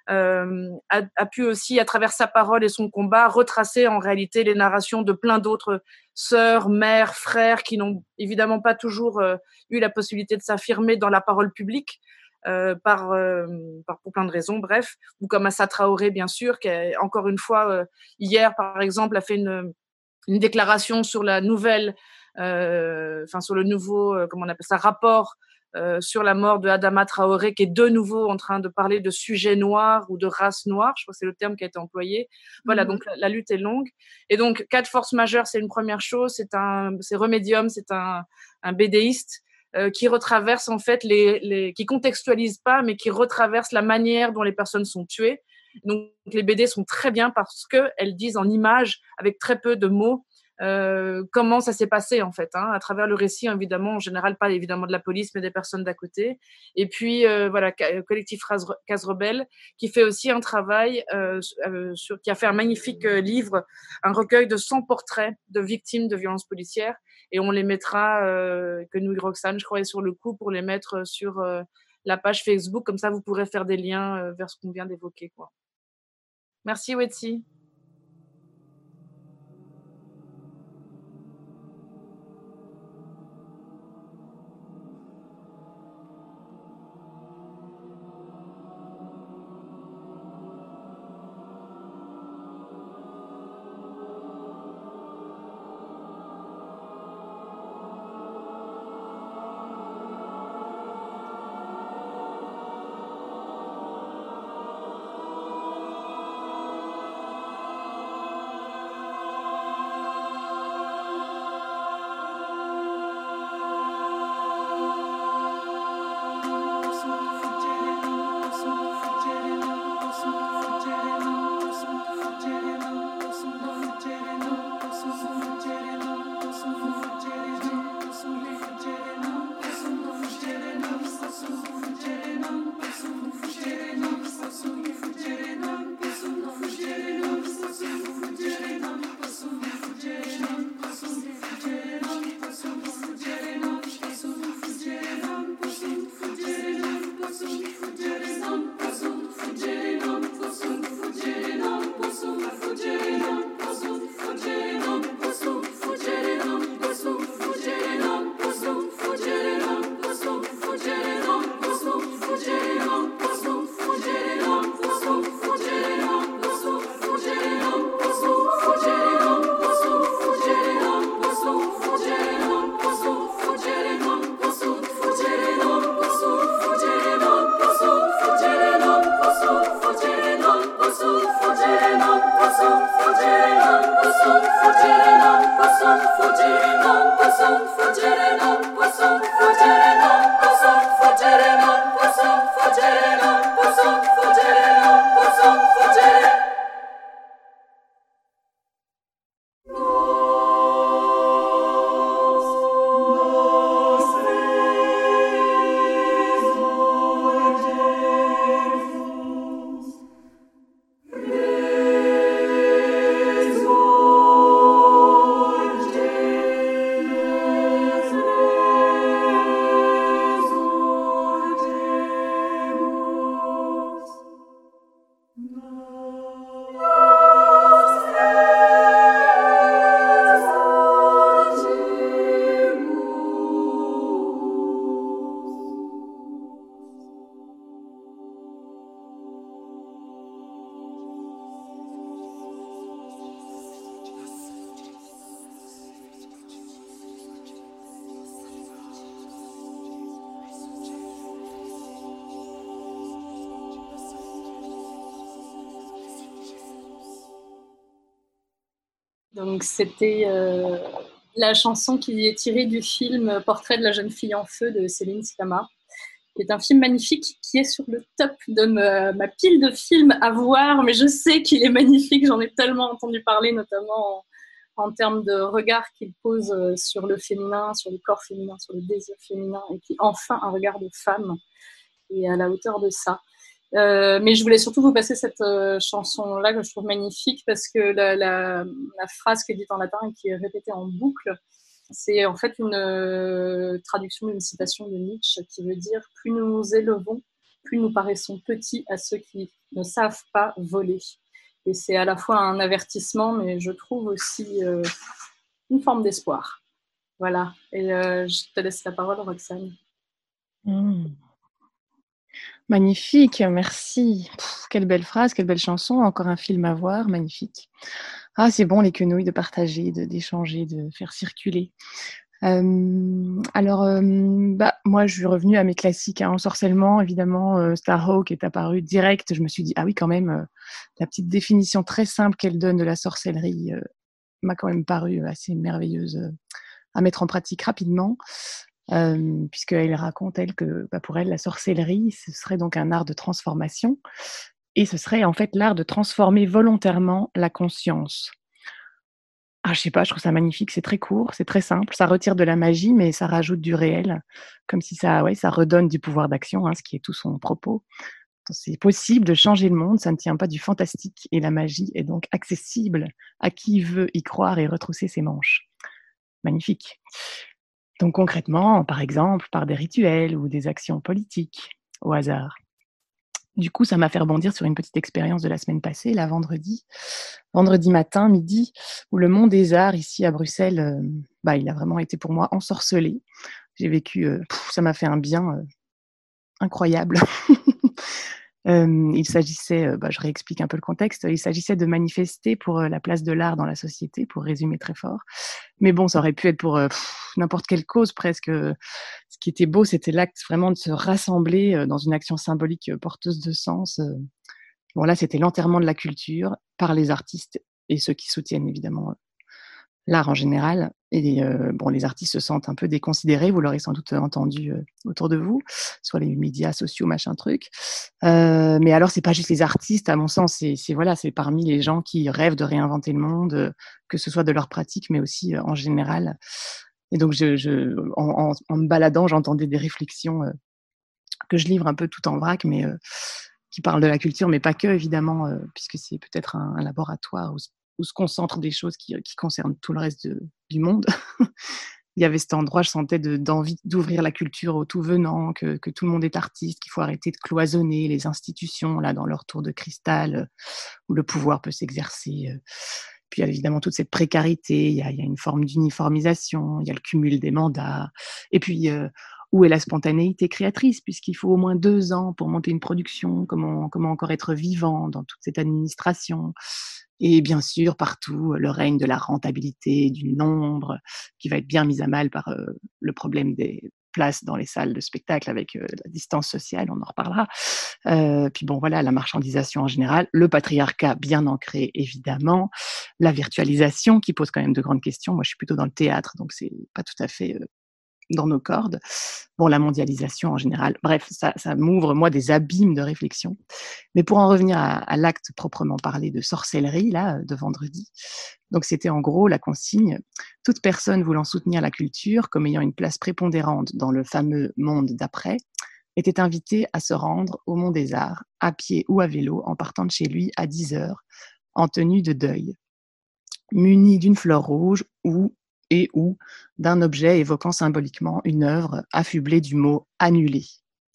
euh, a, a pu aussi, à travers sa parole et son combat, retracer en réalité les narrations de plein d'autres sœurs, mères, frères qui n'ont évidemment pas toujours euh, eu la possibilité de s'affirmer dans la parole publique. Euh, par, euh, par pour plein de raisons, bref, ou comme Assa Traoré, bien sûr, qui a, encore une fois, euh, hier, par exemple, a fait une, une déclaration sur la nouvelle, euh, enfin, sur le nouveau, euh, comment on appelle ça, rapport euh, sur la mort de Adama Traoré, qui est de nouveau en train de parler de sujets noirs ou de race noire, je crois que c'est le terme qui a été employé. Voilà, mmh. donc la, la lutte est longue. Et donc, cas de force majeure, c'est une première chose, c'est un, c'est Remedium, c'est un, un BDiste, Euh, qui retraverse en fait les, les, qui contextualise pas, mais qui retraverse la manière dont les personnes sont tuées. Donc les B D sont très bien parce que elles disent en images, avec très peu de mots, euh, comment ça s'est passé en fait, hein, à travers le récit évidemment, en général pas évidemment de la police, mais des personnes d'à côté. Et puis euh, voilà, collectif Case Rebelle, qui fait aussi un travail, euh, euh, sur, qui a fait un magnifique euh, livre, un recueil de cent portraits de victimes de violences policières. Et on les mettra, euh, que nous, Roxane, je crois, est sur le coup pour les mettre sur euh, la page Facebook. Comme ça, vous pourrez faire des liens euh, vers ce qu'on vient d'évoquer, quoi. Merci, Wetsi. Donc c'était euh, la chanson qui est tirée du film Portrait de la jeune fille en feu de Céline Sciamma, qui est un film magnifique qui est sur le top de ma, ma pile de films à voir, mais je sais qu'il est magnifique, j'en ai tellement entendu parler, notamment en, en termes de regard qu'il pose sur le féminin, sur le corps féminin, sur le désir féminin, et qui enfin un regard de femme, et à la hauteur de ça. Euh, mais je voulais surtout vous passer cette euh, chanson-là que je trouve magnifique parce que la, la, la phrase qui est dite en latin et qui est répétée en boucle, c'est en fait une euh, traduction d'une citation de Nietzsche qui veut dire « Plus nous nous élevons, plus nous paraissons petits à ceux qui ne savent pas voler. Et c'est à la fois un avertissement, mais je trouve aussi euh, une forme d'espoir. Voilà. Et euh, je te laisse la parole, Roxane. Mmh. Magnifique, merci. Pff, quelle belle phrase, quelle belle chanson. Encore un film à voir, magnifique. Ah, c'est bon les quenouilles de partager, de, d'échanger, de faire circuler. Euh, alors, euh, bah, moi, je suis revenue à mes classiques. Hein. Ensorcellement, évidemment, euh, Starhawk est apparu direct. Je me suis dit, ah oui, quand même, euh, la petite définition très simple qu'elle donne de la sorcellerie euh, m'a quand même paru assez merveilleuse euh, à mettre en pratique rapidement. Euh, puisqu'elle raconte, elle, que bah, pour elle, la sorcellerie, ce serait donc un art de transformation, et ce serait en fait l'art de transformer volontairement la conscience. Ah, je sais pas, je trouve ça magnifique, c'est très court, c'est très simple, ça retire de la magie, mais ça rajoute du réel, comme si ça, ouais, ça redonne du pouvoir d'action, hein, ce qui est tout son propos. Donc, c'est possible de changer le monde, ça ne tient pas du fantastique, et la magie est donc accessible à qui veut y croire et retrousser ses manches. Magnifique. Donc concrètement, par exemple, par des rituels ou des actions politiques, au hasard. Du coup, ça m'a fait rebondir sur une petite expérience de la semaine passée, là, vendredi, vendredi matin, midi, où le Mont des Arts, ici à Bruxelles, euh, bah, il a vraiment été pour moi ensorcelé. J'ai vécu, euh, pff, ça m'a fait un bien euh, incroyable. Euh, il s'agissait, euh, bah, je réexplique un peu le contexte, il s'agissait de manifester pour euh, la place de l'art dans la société, pour résumer très fort. Mais bon, ça aurait pu être pour euh, pff, n'importe quelle cause presque. Ce qui était beau, c'était l'acte vraiment de se rassembler euh, dans une action symbolique euh, porteuse de sens. Euh. Bon, là, c'était l'enterrement de la culture par les artistes et ceux qui soutiennent évidemment euh, l'art en général. Et euh, bon, les artistes se sentent un peu déconsidérés, vous l'aurez sans doute entendu euh, autour de vous, sur les médias sociaux, machin truc. Euh, mais alors, c'est pas juste les artistes, à mon sens, c'est, c'est, voilà, c'est parmi les gens qui rêvent de réinventer le monde, euh, que ce soit de leur pratique, mais aussi euh, en général. Et donc, je, je, en, en, en me baladant, j'entendais des réflexions euh, que je livre un peu tout en vrac, mais euh, qui parlent de la culture, mais pas que, évidemment, euh, puisque c'est peut-être un, un laboratoire où où se concentrent des choses qui, qui concernent tout le reste de, du monde. Il y avait cet endroit, je sentais de, d'envie d'ouvrir la culture au tout venant, que, que tout le monde est artiste, qu'il faut arrêter de cloisonner les institutions là dans leur tour de cristal, euh, où le pouvoir peut s'exercer. Euh. Puis il y a évidemment toute cette précarité, il y a, il y a une forme d'uniformisation, il y a le cumul des mandats. Et puis, euh, où est la spontanéité créatrice, puisqu'il faut au moins deux ans pour monter une production, comment, comment encore être vivant dans toute cette administration. Et bien sûr, partout, le règne de la rentabilité, du nombre, qui va être bien mis à mal par euh, le problème des places dans les salles de spectacle avec euh, la distance sociale, on en reparlera. Euh, puis bon, voilà, la marchandisation en général, le patriarcat bien ancré, évidemment, la virtualisation qui pose quand même de grandes questions. Moi, je suis plutôt dans le théâtre, donc c'est pas tout à fait euh, dans nos cordes. Bon, la mondialisation en général. Bref, ça, ça m'ouvre, moi, des abîmes de réflexion. Mais pour en revenir à, à l'acte proprement parlé de sorcellerie, là, de vendredi, donc c'était en gros la consigne, toute personne voulant soutenir la culture comme ayant une place prépondérante dans le fameux monde d'après, était invitée à se rendre au Mont des Arts, à pied ou à vélo, en partant de chez lui à dix heures, en tenue de deuil, munie d'une fleur rouge ou et ou d'un objet évoquant symboliquement une œuvre affublée du mot « annulé ».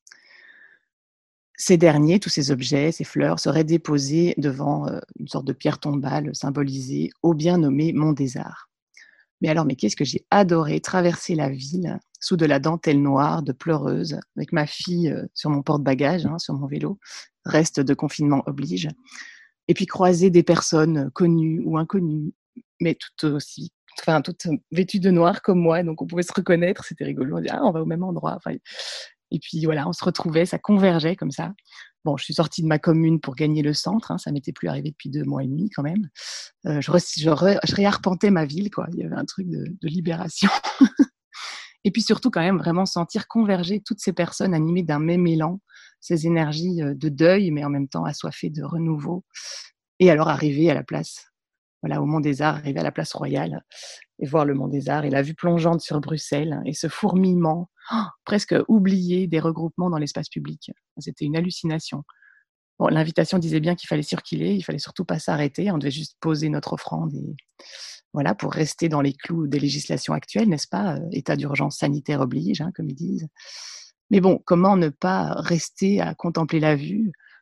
Ces derniers, tous ces objets, ces fleurs, seraient déposés devant euh, une sorte de pierre tombale symbolisée au bien nommé Mont des Arts. Mais alors, mais qu'est-ce que j'ai adoré traverser la ville sous de la dentelle noire de pleureuse, avec ma fille euh, sur mon porte-bagages, hein, sur mon vélo, reste de confinement oblige, et puis croiser des personnes connues ou inconnues, mais tout aussi enfin, toutes vêtues de noir comme moi, donc on pouvait se reconnaître, c'était rigolo, on dit ah, on va au même endroit, enfin, et puis voilà, on se retrouvait, ça convergeait comme ça. Bon, je suis sortie de ma commune pour gagner le centre, hein, ça m'était plus arrivé depuis deux mois et demi quand même. Euh, je, re, je, re, je réarpentais ma ville, quoi. Il y avait un truc de, de libération. Et puis surtout quand même vraiment sentir converger toutes ces personnes animées d'un même élan, ces énergies de deuil, mais en même temps assoiffées de renouveau. Et alors arriver à la place, voilà, au Mont des Arts, arriver à la place Royale et voir le Mont des Arts et la vue plongeante sur Bruxelles et ce fourmillement oh, presque oublié des regroupements dans l'espace public. C'était une hallucination. Bon, l'invitation disait bien qu'il fallait circuler, il fallait surtout pas s'arrêter, on devait juste poser notre offrande et voilà, pour rester dans les clous des législations actuelles, n'est-ce pas ? État d'urgence sanitaire oblige, hein, comme ils disent. Mais bon, comment ne pas rester à contempler la vue,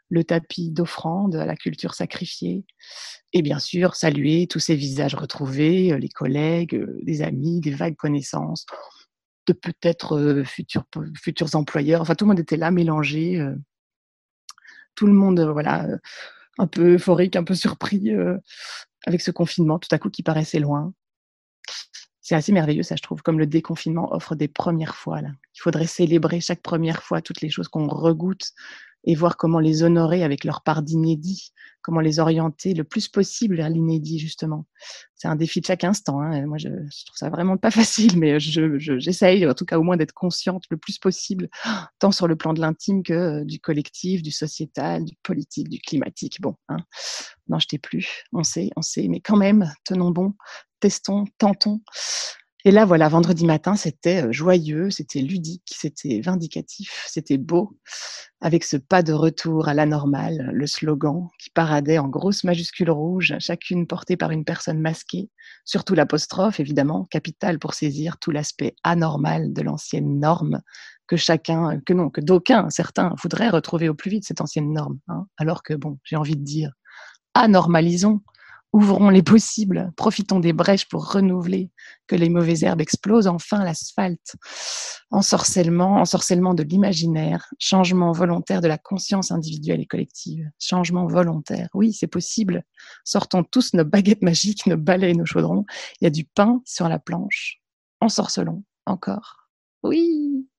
le tapis d'offrande à la culture sacrifiée. Et bien sûr, saluer tous ces visages retrouvés, euh, les collègues, euh, des amis, des vagues connaissances, de peut-être euh, futurs, futurs employeurs. Enfin, tout le monde était là, mélangé. euh, tout le monde, euh, voilà, euh, un peu euphorique, un peu surpris euh, avec ce confinement, tout à coup, qui paraissait loin. C'est assez merveilleux, ça, je trouve, comme le déconfinement offre des premières fois, là. Il faudrait célébrer chaque première fois toutes les choses qu'on regoute et voir comment les honorer avec leur part d'inédit, comment les orienter le plus possible vers l'inédit, justement. C'est un défi de chaque instant, hein. Moi, je, je trouve ça vraiment pas facile, mais je, je, j'essaye, en tout cas, au moins d'être consciente le plus possible, tant sur le plan de l'intime que euh, du collectif, du sociétal, du politique, du climatique. Bon, hein. N'en jetez plus, on sait, on sait, mais quand même, tenons bon, testons, tentons. Et là, voilà, vendredi matin, c'était euh, joyeux, c'était ludique, c'était vindicatif, c'était beau, avec ce pas de retour à la normale, le slogan qui paradait en grosses majuscules rouges, chacune portée par une personne masquée, surtout l'apostrophe, évidemment, capitale pour saisir tout l'aspect anormal de l'ancienne norme, que chacun, que non, que d'aucuns, certains, voudraient retrouver au plus vite cette ancienne norme, hein, alors que, bon, j'ai envie de dire, anormalisons, ouvrons les possibles, profitons des brèches pour renouveler, que les mauvaises herbes explosent enfin l'asphalte. Ensorcellement, ensorcellement de l'imaginaire, changement volontaire de la conscience individuelle et collective. Changement volontaire, oui, c'est possible. Sortons tous nos baguettes magiques, nos balais et nos chaudrons. Il y a du pain sur la planche. Ensorcelons, encore. Oui.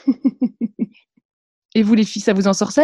Et vous les filles, ça vous ensorcelle ?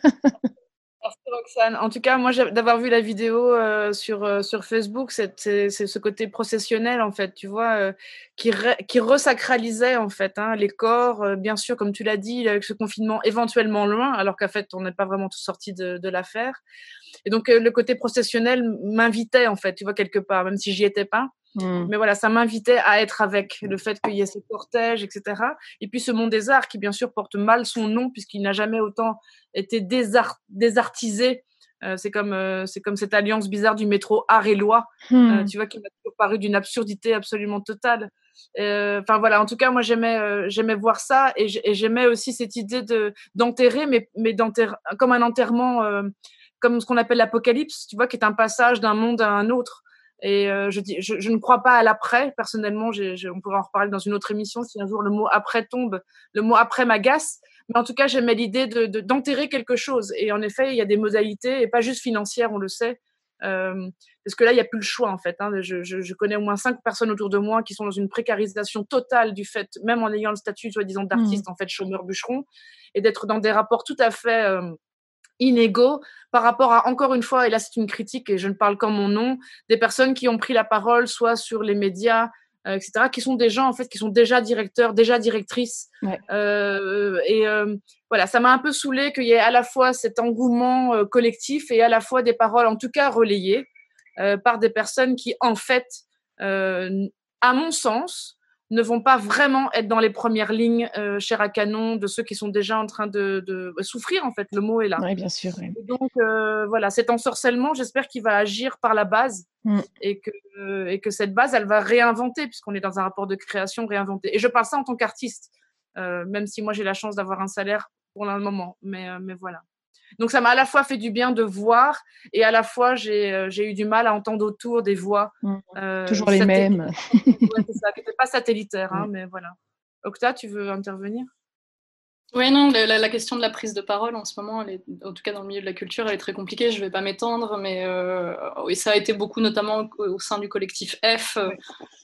Merci Roxane. En tout cas, moi, j'ai- d'avoir vu la vidéo euh, sur, euh, sur Facebook, c'est, c'est, c'est ce côté processionnel, en fait, tu vois, euh, qui, re- qui resacralisait, en fait, hein, les corps. Euh, bien sûr, comme tu l'as dit, avec ce confinement éventuellement loin, alors qu'en fait, on n'est pas vraiment tous sortis de, de l'affaire. Et donc, euh, le côté processionnel m'invitait, en fait, tu vois, quelque part, même si j'y étais pas. Mm. Mais voilà, ça m'invitait à être avec le fait qu'il y ait ces cortèges, et cetera. Et puis ce monde des arts qui, bien sûr, porte mal son nom puisqu'il n'a jamais autant été désart- désartisé. Euh, c'est comme euh, c'est comme cette alliance bizarre du métro art et loi, euh, Mm. tu vois, qui m'a toujours paru d'une absurdité absolument totale. Euh, Enfin voilà, en tout cas, moi j'aimais euh, j'aimais voir ça et, j'ai- et j'aimais aussi cette idée de d'enterrer, mais mais d'enterrer comme un enterrement, euh, comme ce qu'on appelle l'apocalypse, tu vois, qui est un passage d'un monde à un autre. Et euh, je, dis, je, je ne crois pas à l'après. Personnellement, j'ai, j'ai, on pourra en reparler dans une autre émission si un jour le mot après tombe. Le mot après m'agace. Mais en tout cas, j'aimais l'idée de, de, d'enterrer quelque chose. Et en effet, il y a des modalités, et pas juste financières, on le sait. Euh, parce que là, il n'y a plus le choix, en fait. Hein. Je, je, je connais au moins cinq personnes autour de moi qui sont dans une précarisation totale du fait, même en ayant le statut, soi-disant, d'artiste, Mm. en fait, chômeur-bûcheron, et d'être dans des rapports tout à fait... Euh, inégaux par rapport à, encore une fois, et là c'est une critique et je ne parle qu'en mon nom, des personnes qui ont pris la parole soit sur les médias, euh, et cetera, qui sont des gens en fait qui sont déjà directeurs, déjà directrices. Ouais. Euh, et euh, voilà, ça m'a un peu saoulée qu'il y ait à la fois cet engouement euh, collectif et à la fois des paroles, en tout cas relayées, euh, par des personnes qui, en fait, euh, à mon sens, ne vont pas vraiment être dans les premières lignes, euh, chair à canon, de ceux qui sont déjà en train de, de souffrir, en fait, le mot est là. Oui, bien sûr. Ouais. Et donc, euh, voilà, cet ensorcellement, j'espère qu'il va agir par la base Mm. et que, euh, et que cette base, elle va réinventer, puisqu'on est dans un rapport de création réinventé. Et je parle ça en tant qu'artiste, euh, même si moi, j'ai la chance d'avoir un salaire pour le moment, mais, euh, mais voilà. Donc, ça m'a à la fois fait du bien de voir et à la fois, j'ai, euh, j'ai eu du mal à entendre autour des voix. Mm. Euh, Toujours les saté- mêmes. Ouais, c'est ça, qui n'étaient pas satellitaires, hein, Ouais. mais voilà. Octa, tu veux intervenir ? Oui, non, la, la- la question de la prise de parole en ce moment, elle est, en tout cas dans le milieu de la culture, elle est très compliquée. Je ne vais pas m'étendre, mais euh, oui, ça a été beaucoup, notamment au, au sein du collectif F, euh,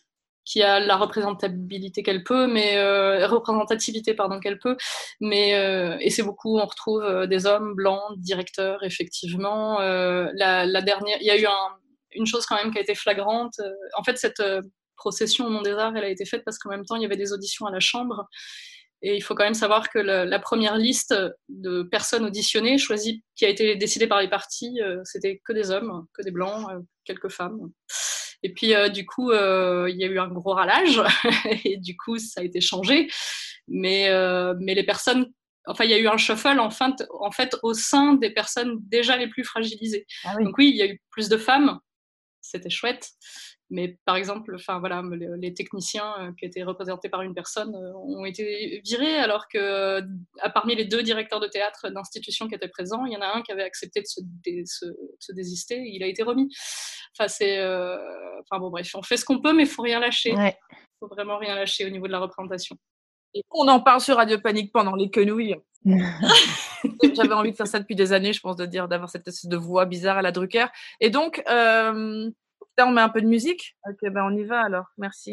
qui a la représentabilité qu'elle peut, mais euh, représentativité pardon qu'elle peut, mais euh, et c'est beaucoup. On retrouve euh, des hommes blancs, directeurs, effectivement. Euh, la, la dernière, il y a eu un, une chose quand même qui a été flagrante. Euh, en fait, cette euh, procession au Monde des Arts, elle a été faite parce qu'en même temps, il y avait des auditions à la Chambre. Et il faut quand même savoir que la, la première liste de personnes auditionnées, choisies, qui a été décidée par les partis, euh, c'était que des hommes, que des blancs, euh, quelques femmes. Et puis, euh, du coup, euh, il y a eu un gros râlage, et du coup, ça a été changé. Mais, euh, mais les personnes, enfin, il y a eu un shuffle, en fait, en fait, au sein des personnes déjà les plus fragilisées. Ah oui. Donc oui, il y a eu plus de femmes, c'était chouette. Mais par exemple, enfin, voilà, les, les techniciens euh, qui étaient représentés par une personne euh, ont été virés, alors que euh, parmi les deux directeurs de théâtre d'institution qui étaient présents, il y en a un qui avait accepté de se, dé, se, de se désister, et il a été remis. Enfin, c'est, euh, enfin bon, bref, on fait ce qu'on peut, mais il faut rien lâcher. Il ouais. faut vraiment rien lâcher au niveau de la représentation. Et on en parle sur Radio Panique pendant les quenouilles. J'avais envie de faire ça depuis des années, je pense, de dire, d'avoir cette espèce de voix bizarre à la Drucker. Et donc, euh, là, on met un peu de musique. Ok, ben on y va alors. Merci.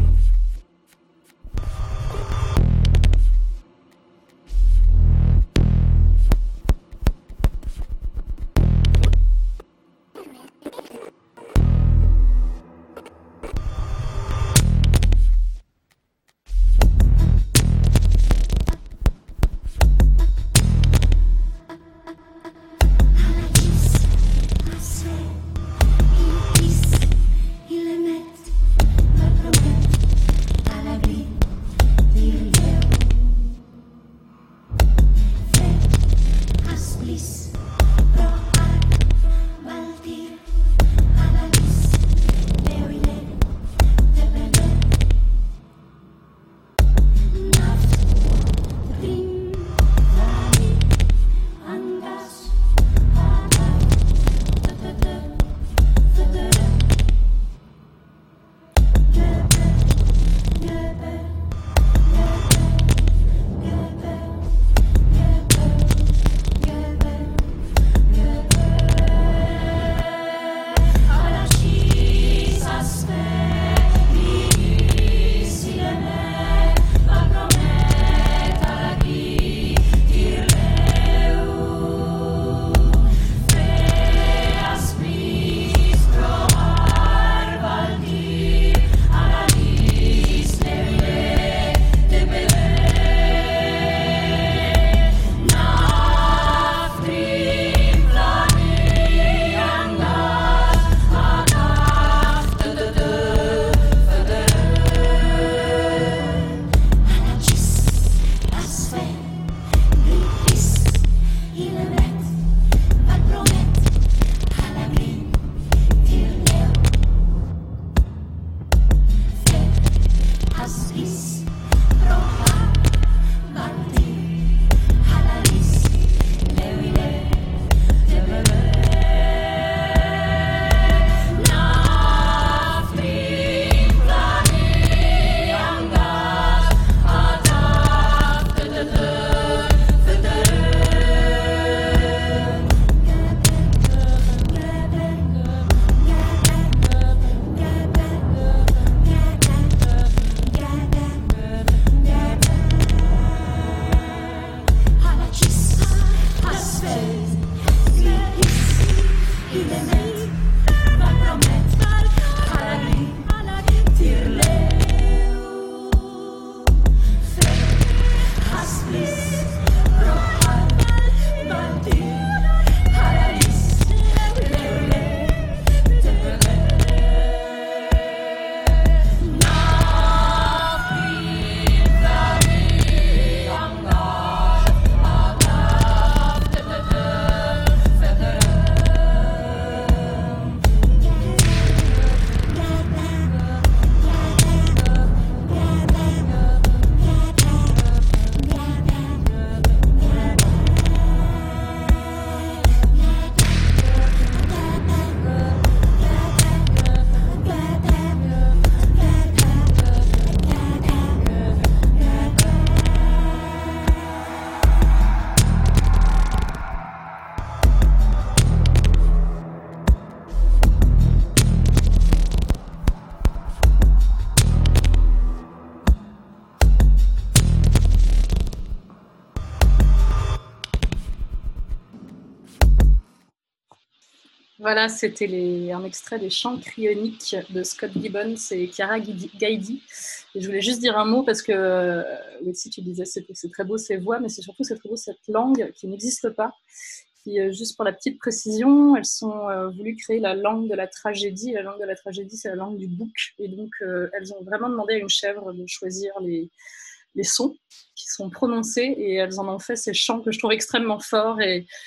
Voilà, c'était les, un extrait des chants cryoniques de Scott Gibbons et Chiara Gaidi. Et je voulais juste dire un mot parce que, euh, Alexis, tu disais que c'est très beau ces voix, mais c'est surtout c'est très beau cette langue qui n'existe pas. Qui, euh, juste pour la petite précision, elles sont euh, voulu créer la langue de la tragédie. La langue de la tragédie, c'est la langue du bouc. Et donc, euh, elles ont vraiment demandé à une chèvre de choisir les, les sons qui sont prononcés et elles en ont fait ces chants que je trouve extrêmement forts et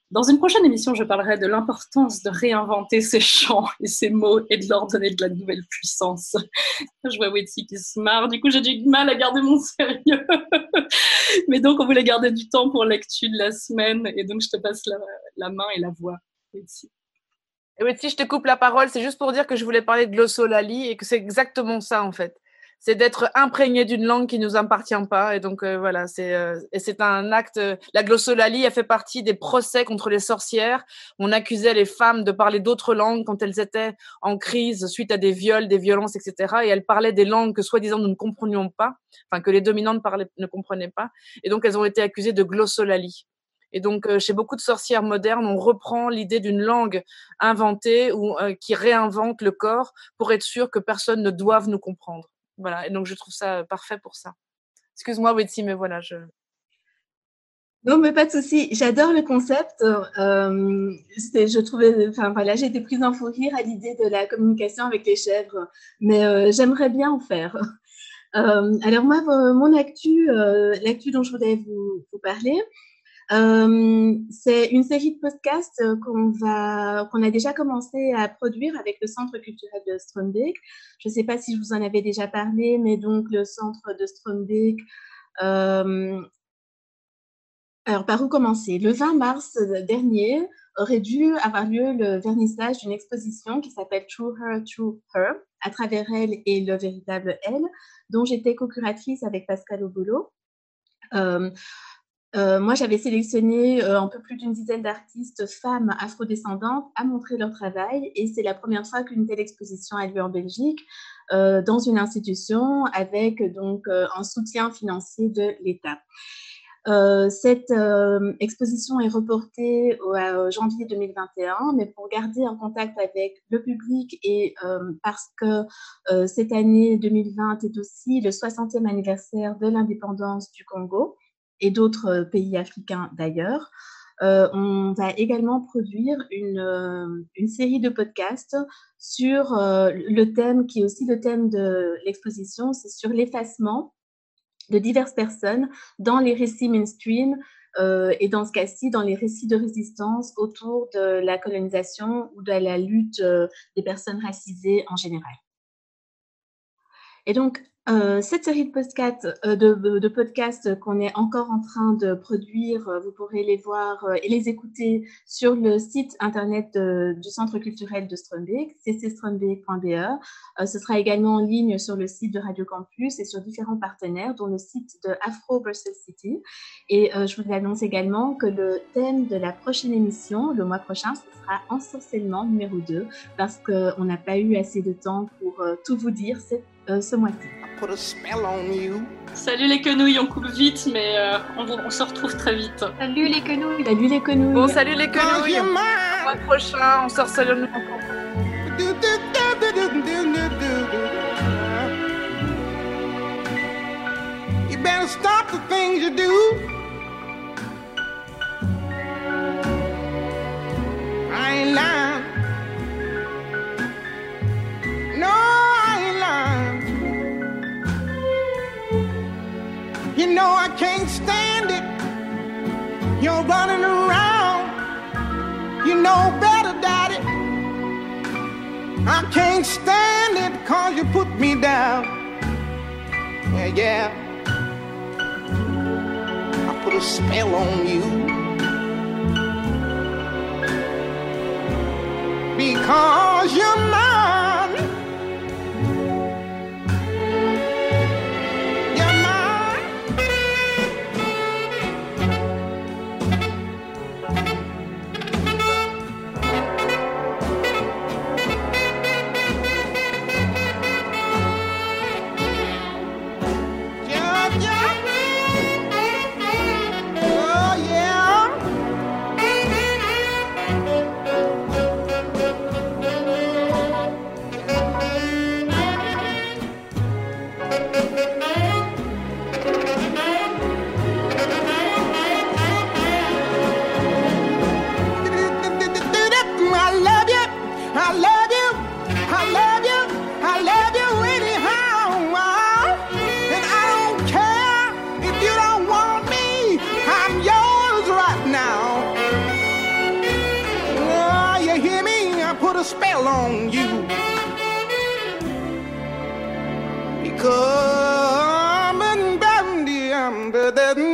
Dans une prochaine émission, je parlerai de l'importance de réinventer ces chants et ces mots et de leur donner de la nouvelle puissance. Je vois Wetty qui se marre, du coup j'ai du mal à garder mon sérieux. Mais donc on voulait garder du temps pour l'actu de la semaine et donc je te passe la, la main et la voix, Wetty. Et Wetty, je te coupe la parole, c'est juste pour dire que je voulais parler de glossolalie et que c'est exactement ça en fait. C'est d'être imprégné d'une langue qui ne nous appartient pas. Et donc, euh, voilà, c'est, euh, et c'est un acte... Euh, la glossolalie a fait partie des procès contre les sorcières. On accusait les femmes de parler d'autres langues quand elles étaient en crise suite à des viols, des violences, et cetera. Et elles parlaient des langues que, soi-disant, nous ne comprenions pas, enfin, que les dominantes parlaient, ne comprenaient pas. Et donc, elles ont été accusées de glossolalie. Et donc, euh, chez beaucoup de sorcières modernes, on reprend l'idée d'une langue inventée ou euh, qui réinvente le corps pour être sûr que personne ne doive nous comprendre. Voilà, et donc je trouve ça parfait pour ça. Excuse-moi, Wetty, mais voilà, je... Non, mais pas de souci. J'adore le concept. Euh, c'est, je trouvais, enfin voilà, j'ai été prise en fou rire à l'idée de la communication avec les chèvres, mais euh, j'aimerais bien en faire. Euh, alors moi, mon actu, euh, l'actu dont je voudrais vous, vous parler, Euh, c'est une série de podcasts qu'on va, qu'on a déjà commencé à produire avec le Centre culturel de Strombeek. Je ne sais pas si je vous en avais déjà parlé, mais donc le Centre de Strombeek. Euh, alors, par où commencer? Le vingt mars dernier aurait dû avoir lieu le vernissage d'une exposition qui s'appelle True Her, True Her, à travers elle et le véritable elle, dont j'étais co-curatrice avec Pascal Obolo. Euh, Euh, moi, j'avais sélectionné euh, un peu plus d'une dizaine d'artistes femmes afrodescendantes à montrer leur travail et c'est la première fois qu'une telle exposition a lieu en Belgique euh, dans une institution avec donc euh, un soutien financier de l'État. Euh, cette euh, exposition est reportée au à janvier deux mille vingt et un, mais pour garder un contact avec le public et euh, parce que euh, cette année deux mille vingt est aussi le soixantième anniversaire de l'indépendance du Congo et d'autres pays africains d'ailleurs. Euh, on va également produire une, euh, une série de podcasts sur euh, le thème qui est aussi le thème de l'exposition, c'est sur l'effacement de diverses personnes dans les récits mainstream euh, et dans ce cas-ci, dans les récits de résistance autour de la colonisation ou de la lutte euh, des personnes racisées en général. Et donc, Euh, cette série de podcasts, euh, de, de podcasts qu'on est encore en train de produire, euh, vous pourrez les voir euh, et les écouter sur le site internet de, du Centre culturel de Strombeek, c c strombeek point b e. Euh, ce sera également en ligne sur le site de Radio Campus et sur différents partenaires, dont le site de Afro Brussels City. Et euh, je vous annonce également que le thème de la prochaine émission, le mois prochain, ce sera Ensorcellement numéro deux, parce qu'on n'a pas eu assez de temps pour euh, tout vous dire cette, euh, ce mois-ci. Salut les quenouilles, on coupe vite, mais euh, on, on se retrouve très vite. Salut les quenouilles. Salut les quenouilles. Bon, salut les quenouilles. Au mois prochain, on sort seulement encore. You better stop the things you do. I ain't lying. No, I ain't lying. You know I can't stand it. You're running around. You know better, Daddy. I can't stand it cause you put me down. Yeah, yeah. I put a spell on you. Because you're mine. spell on you. Because I'm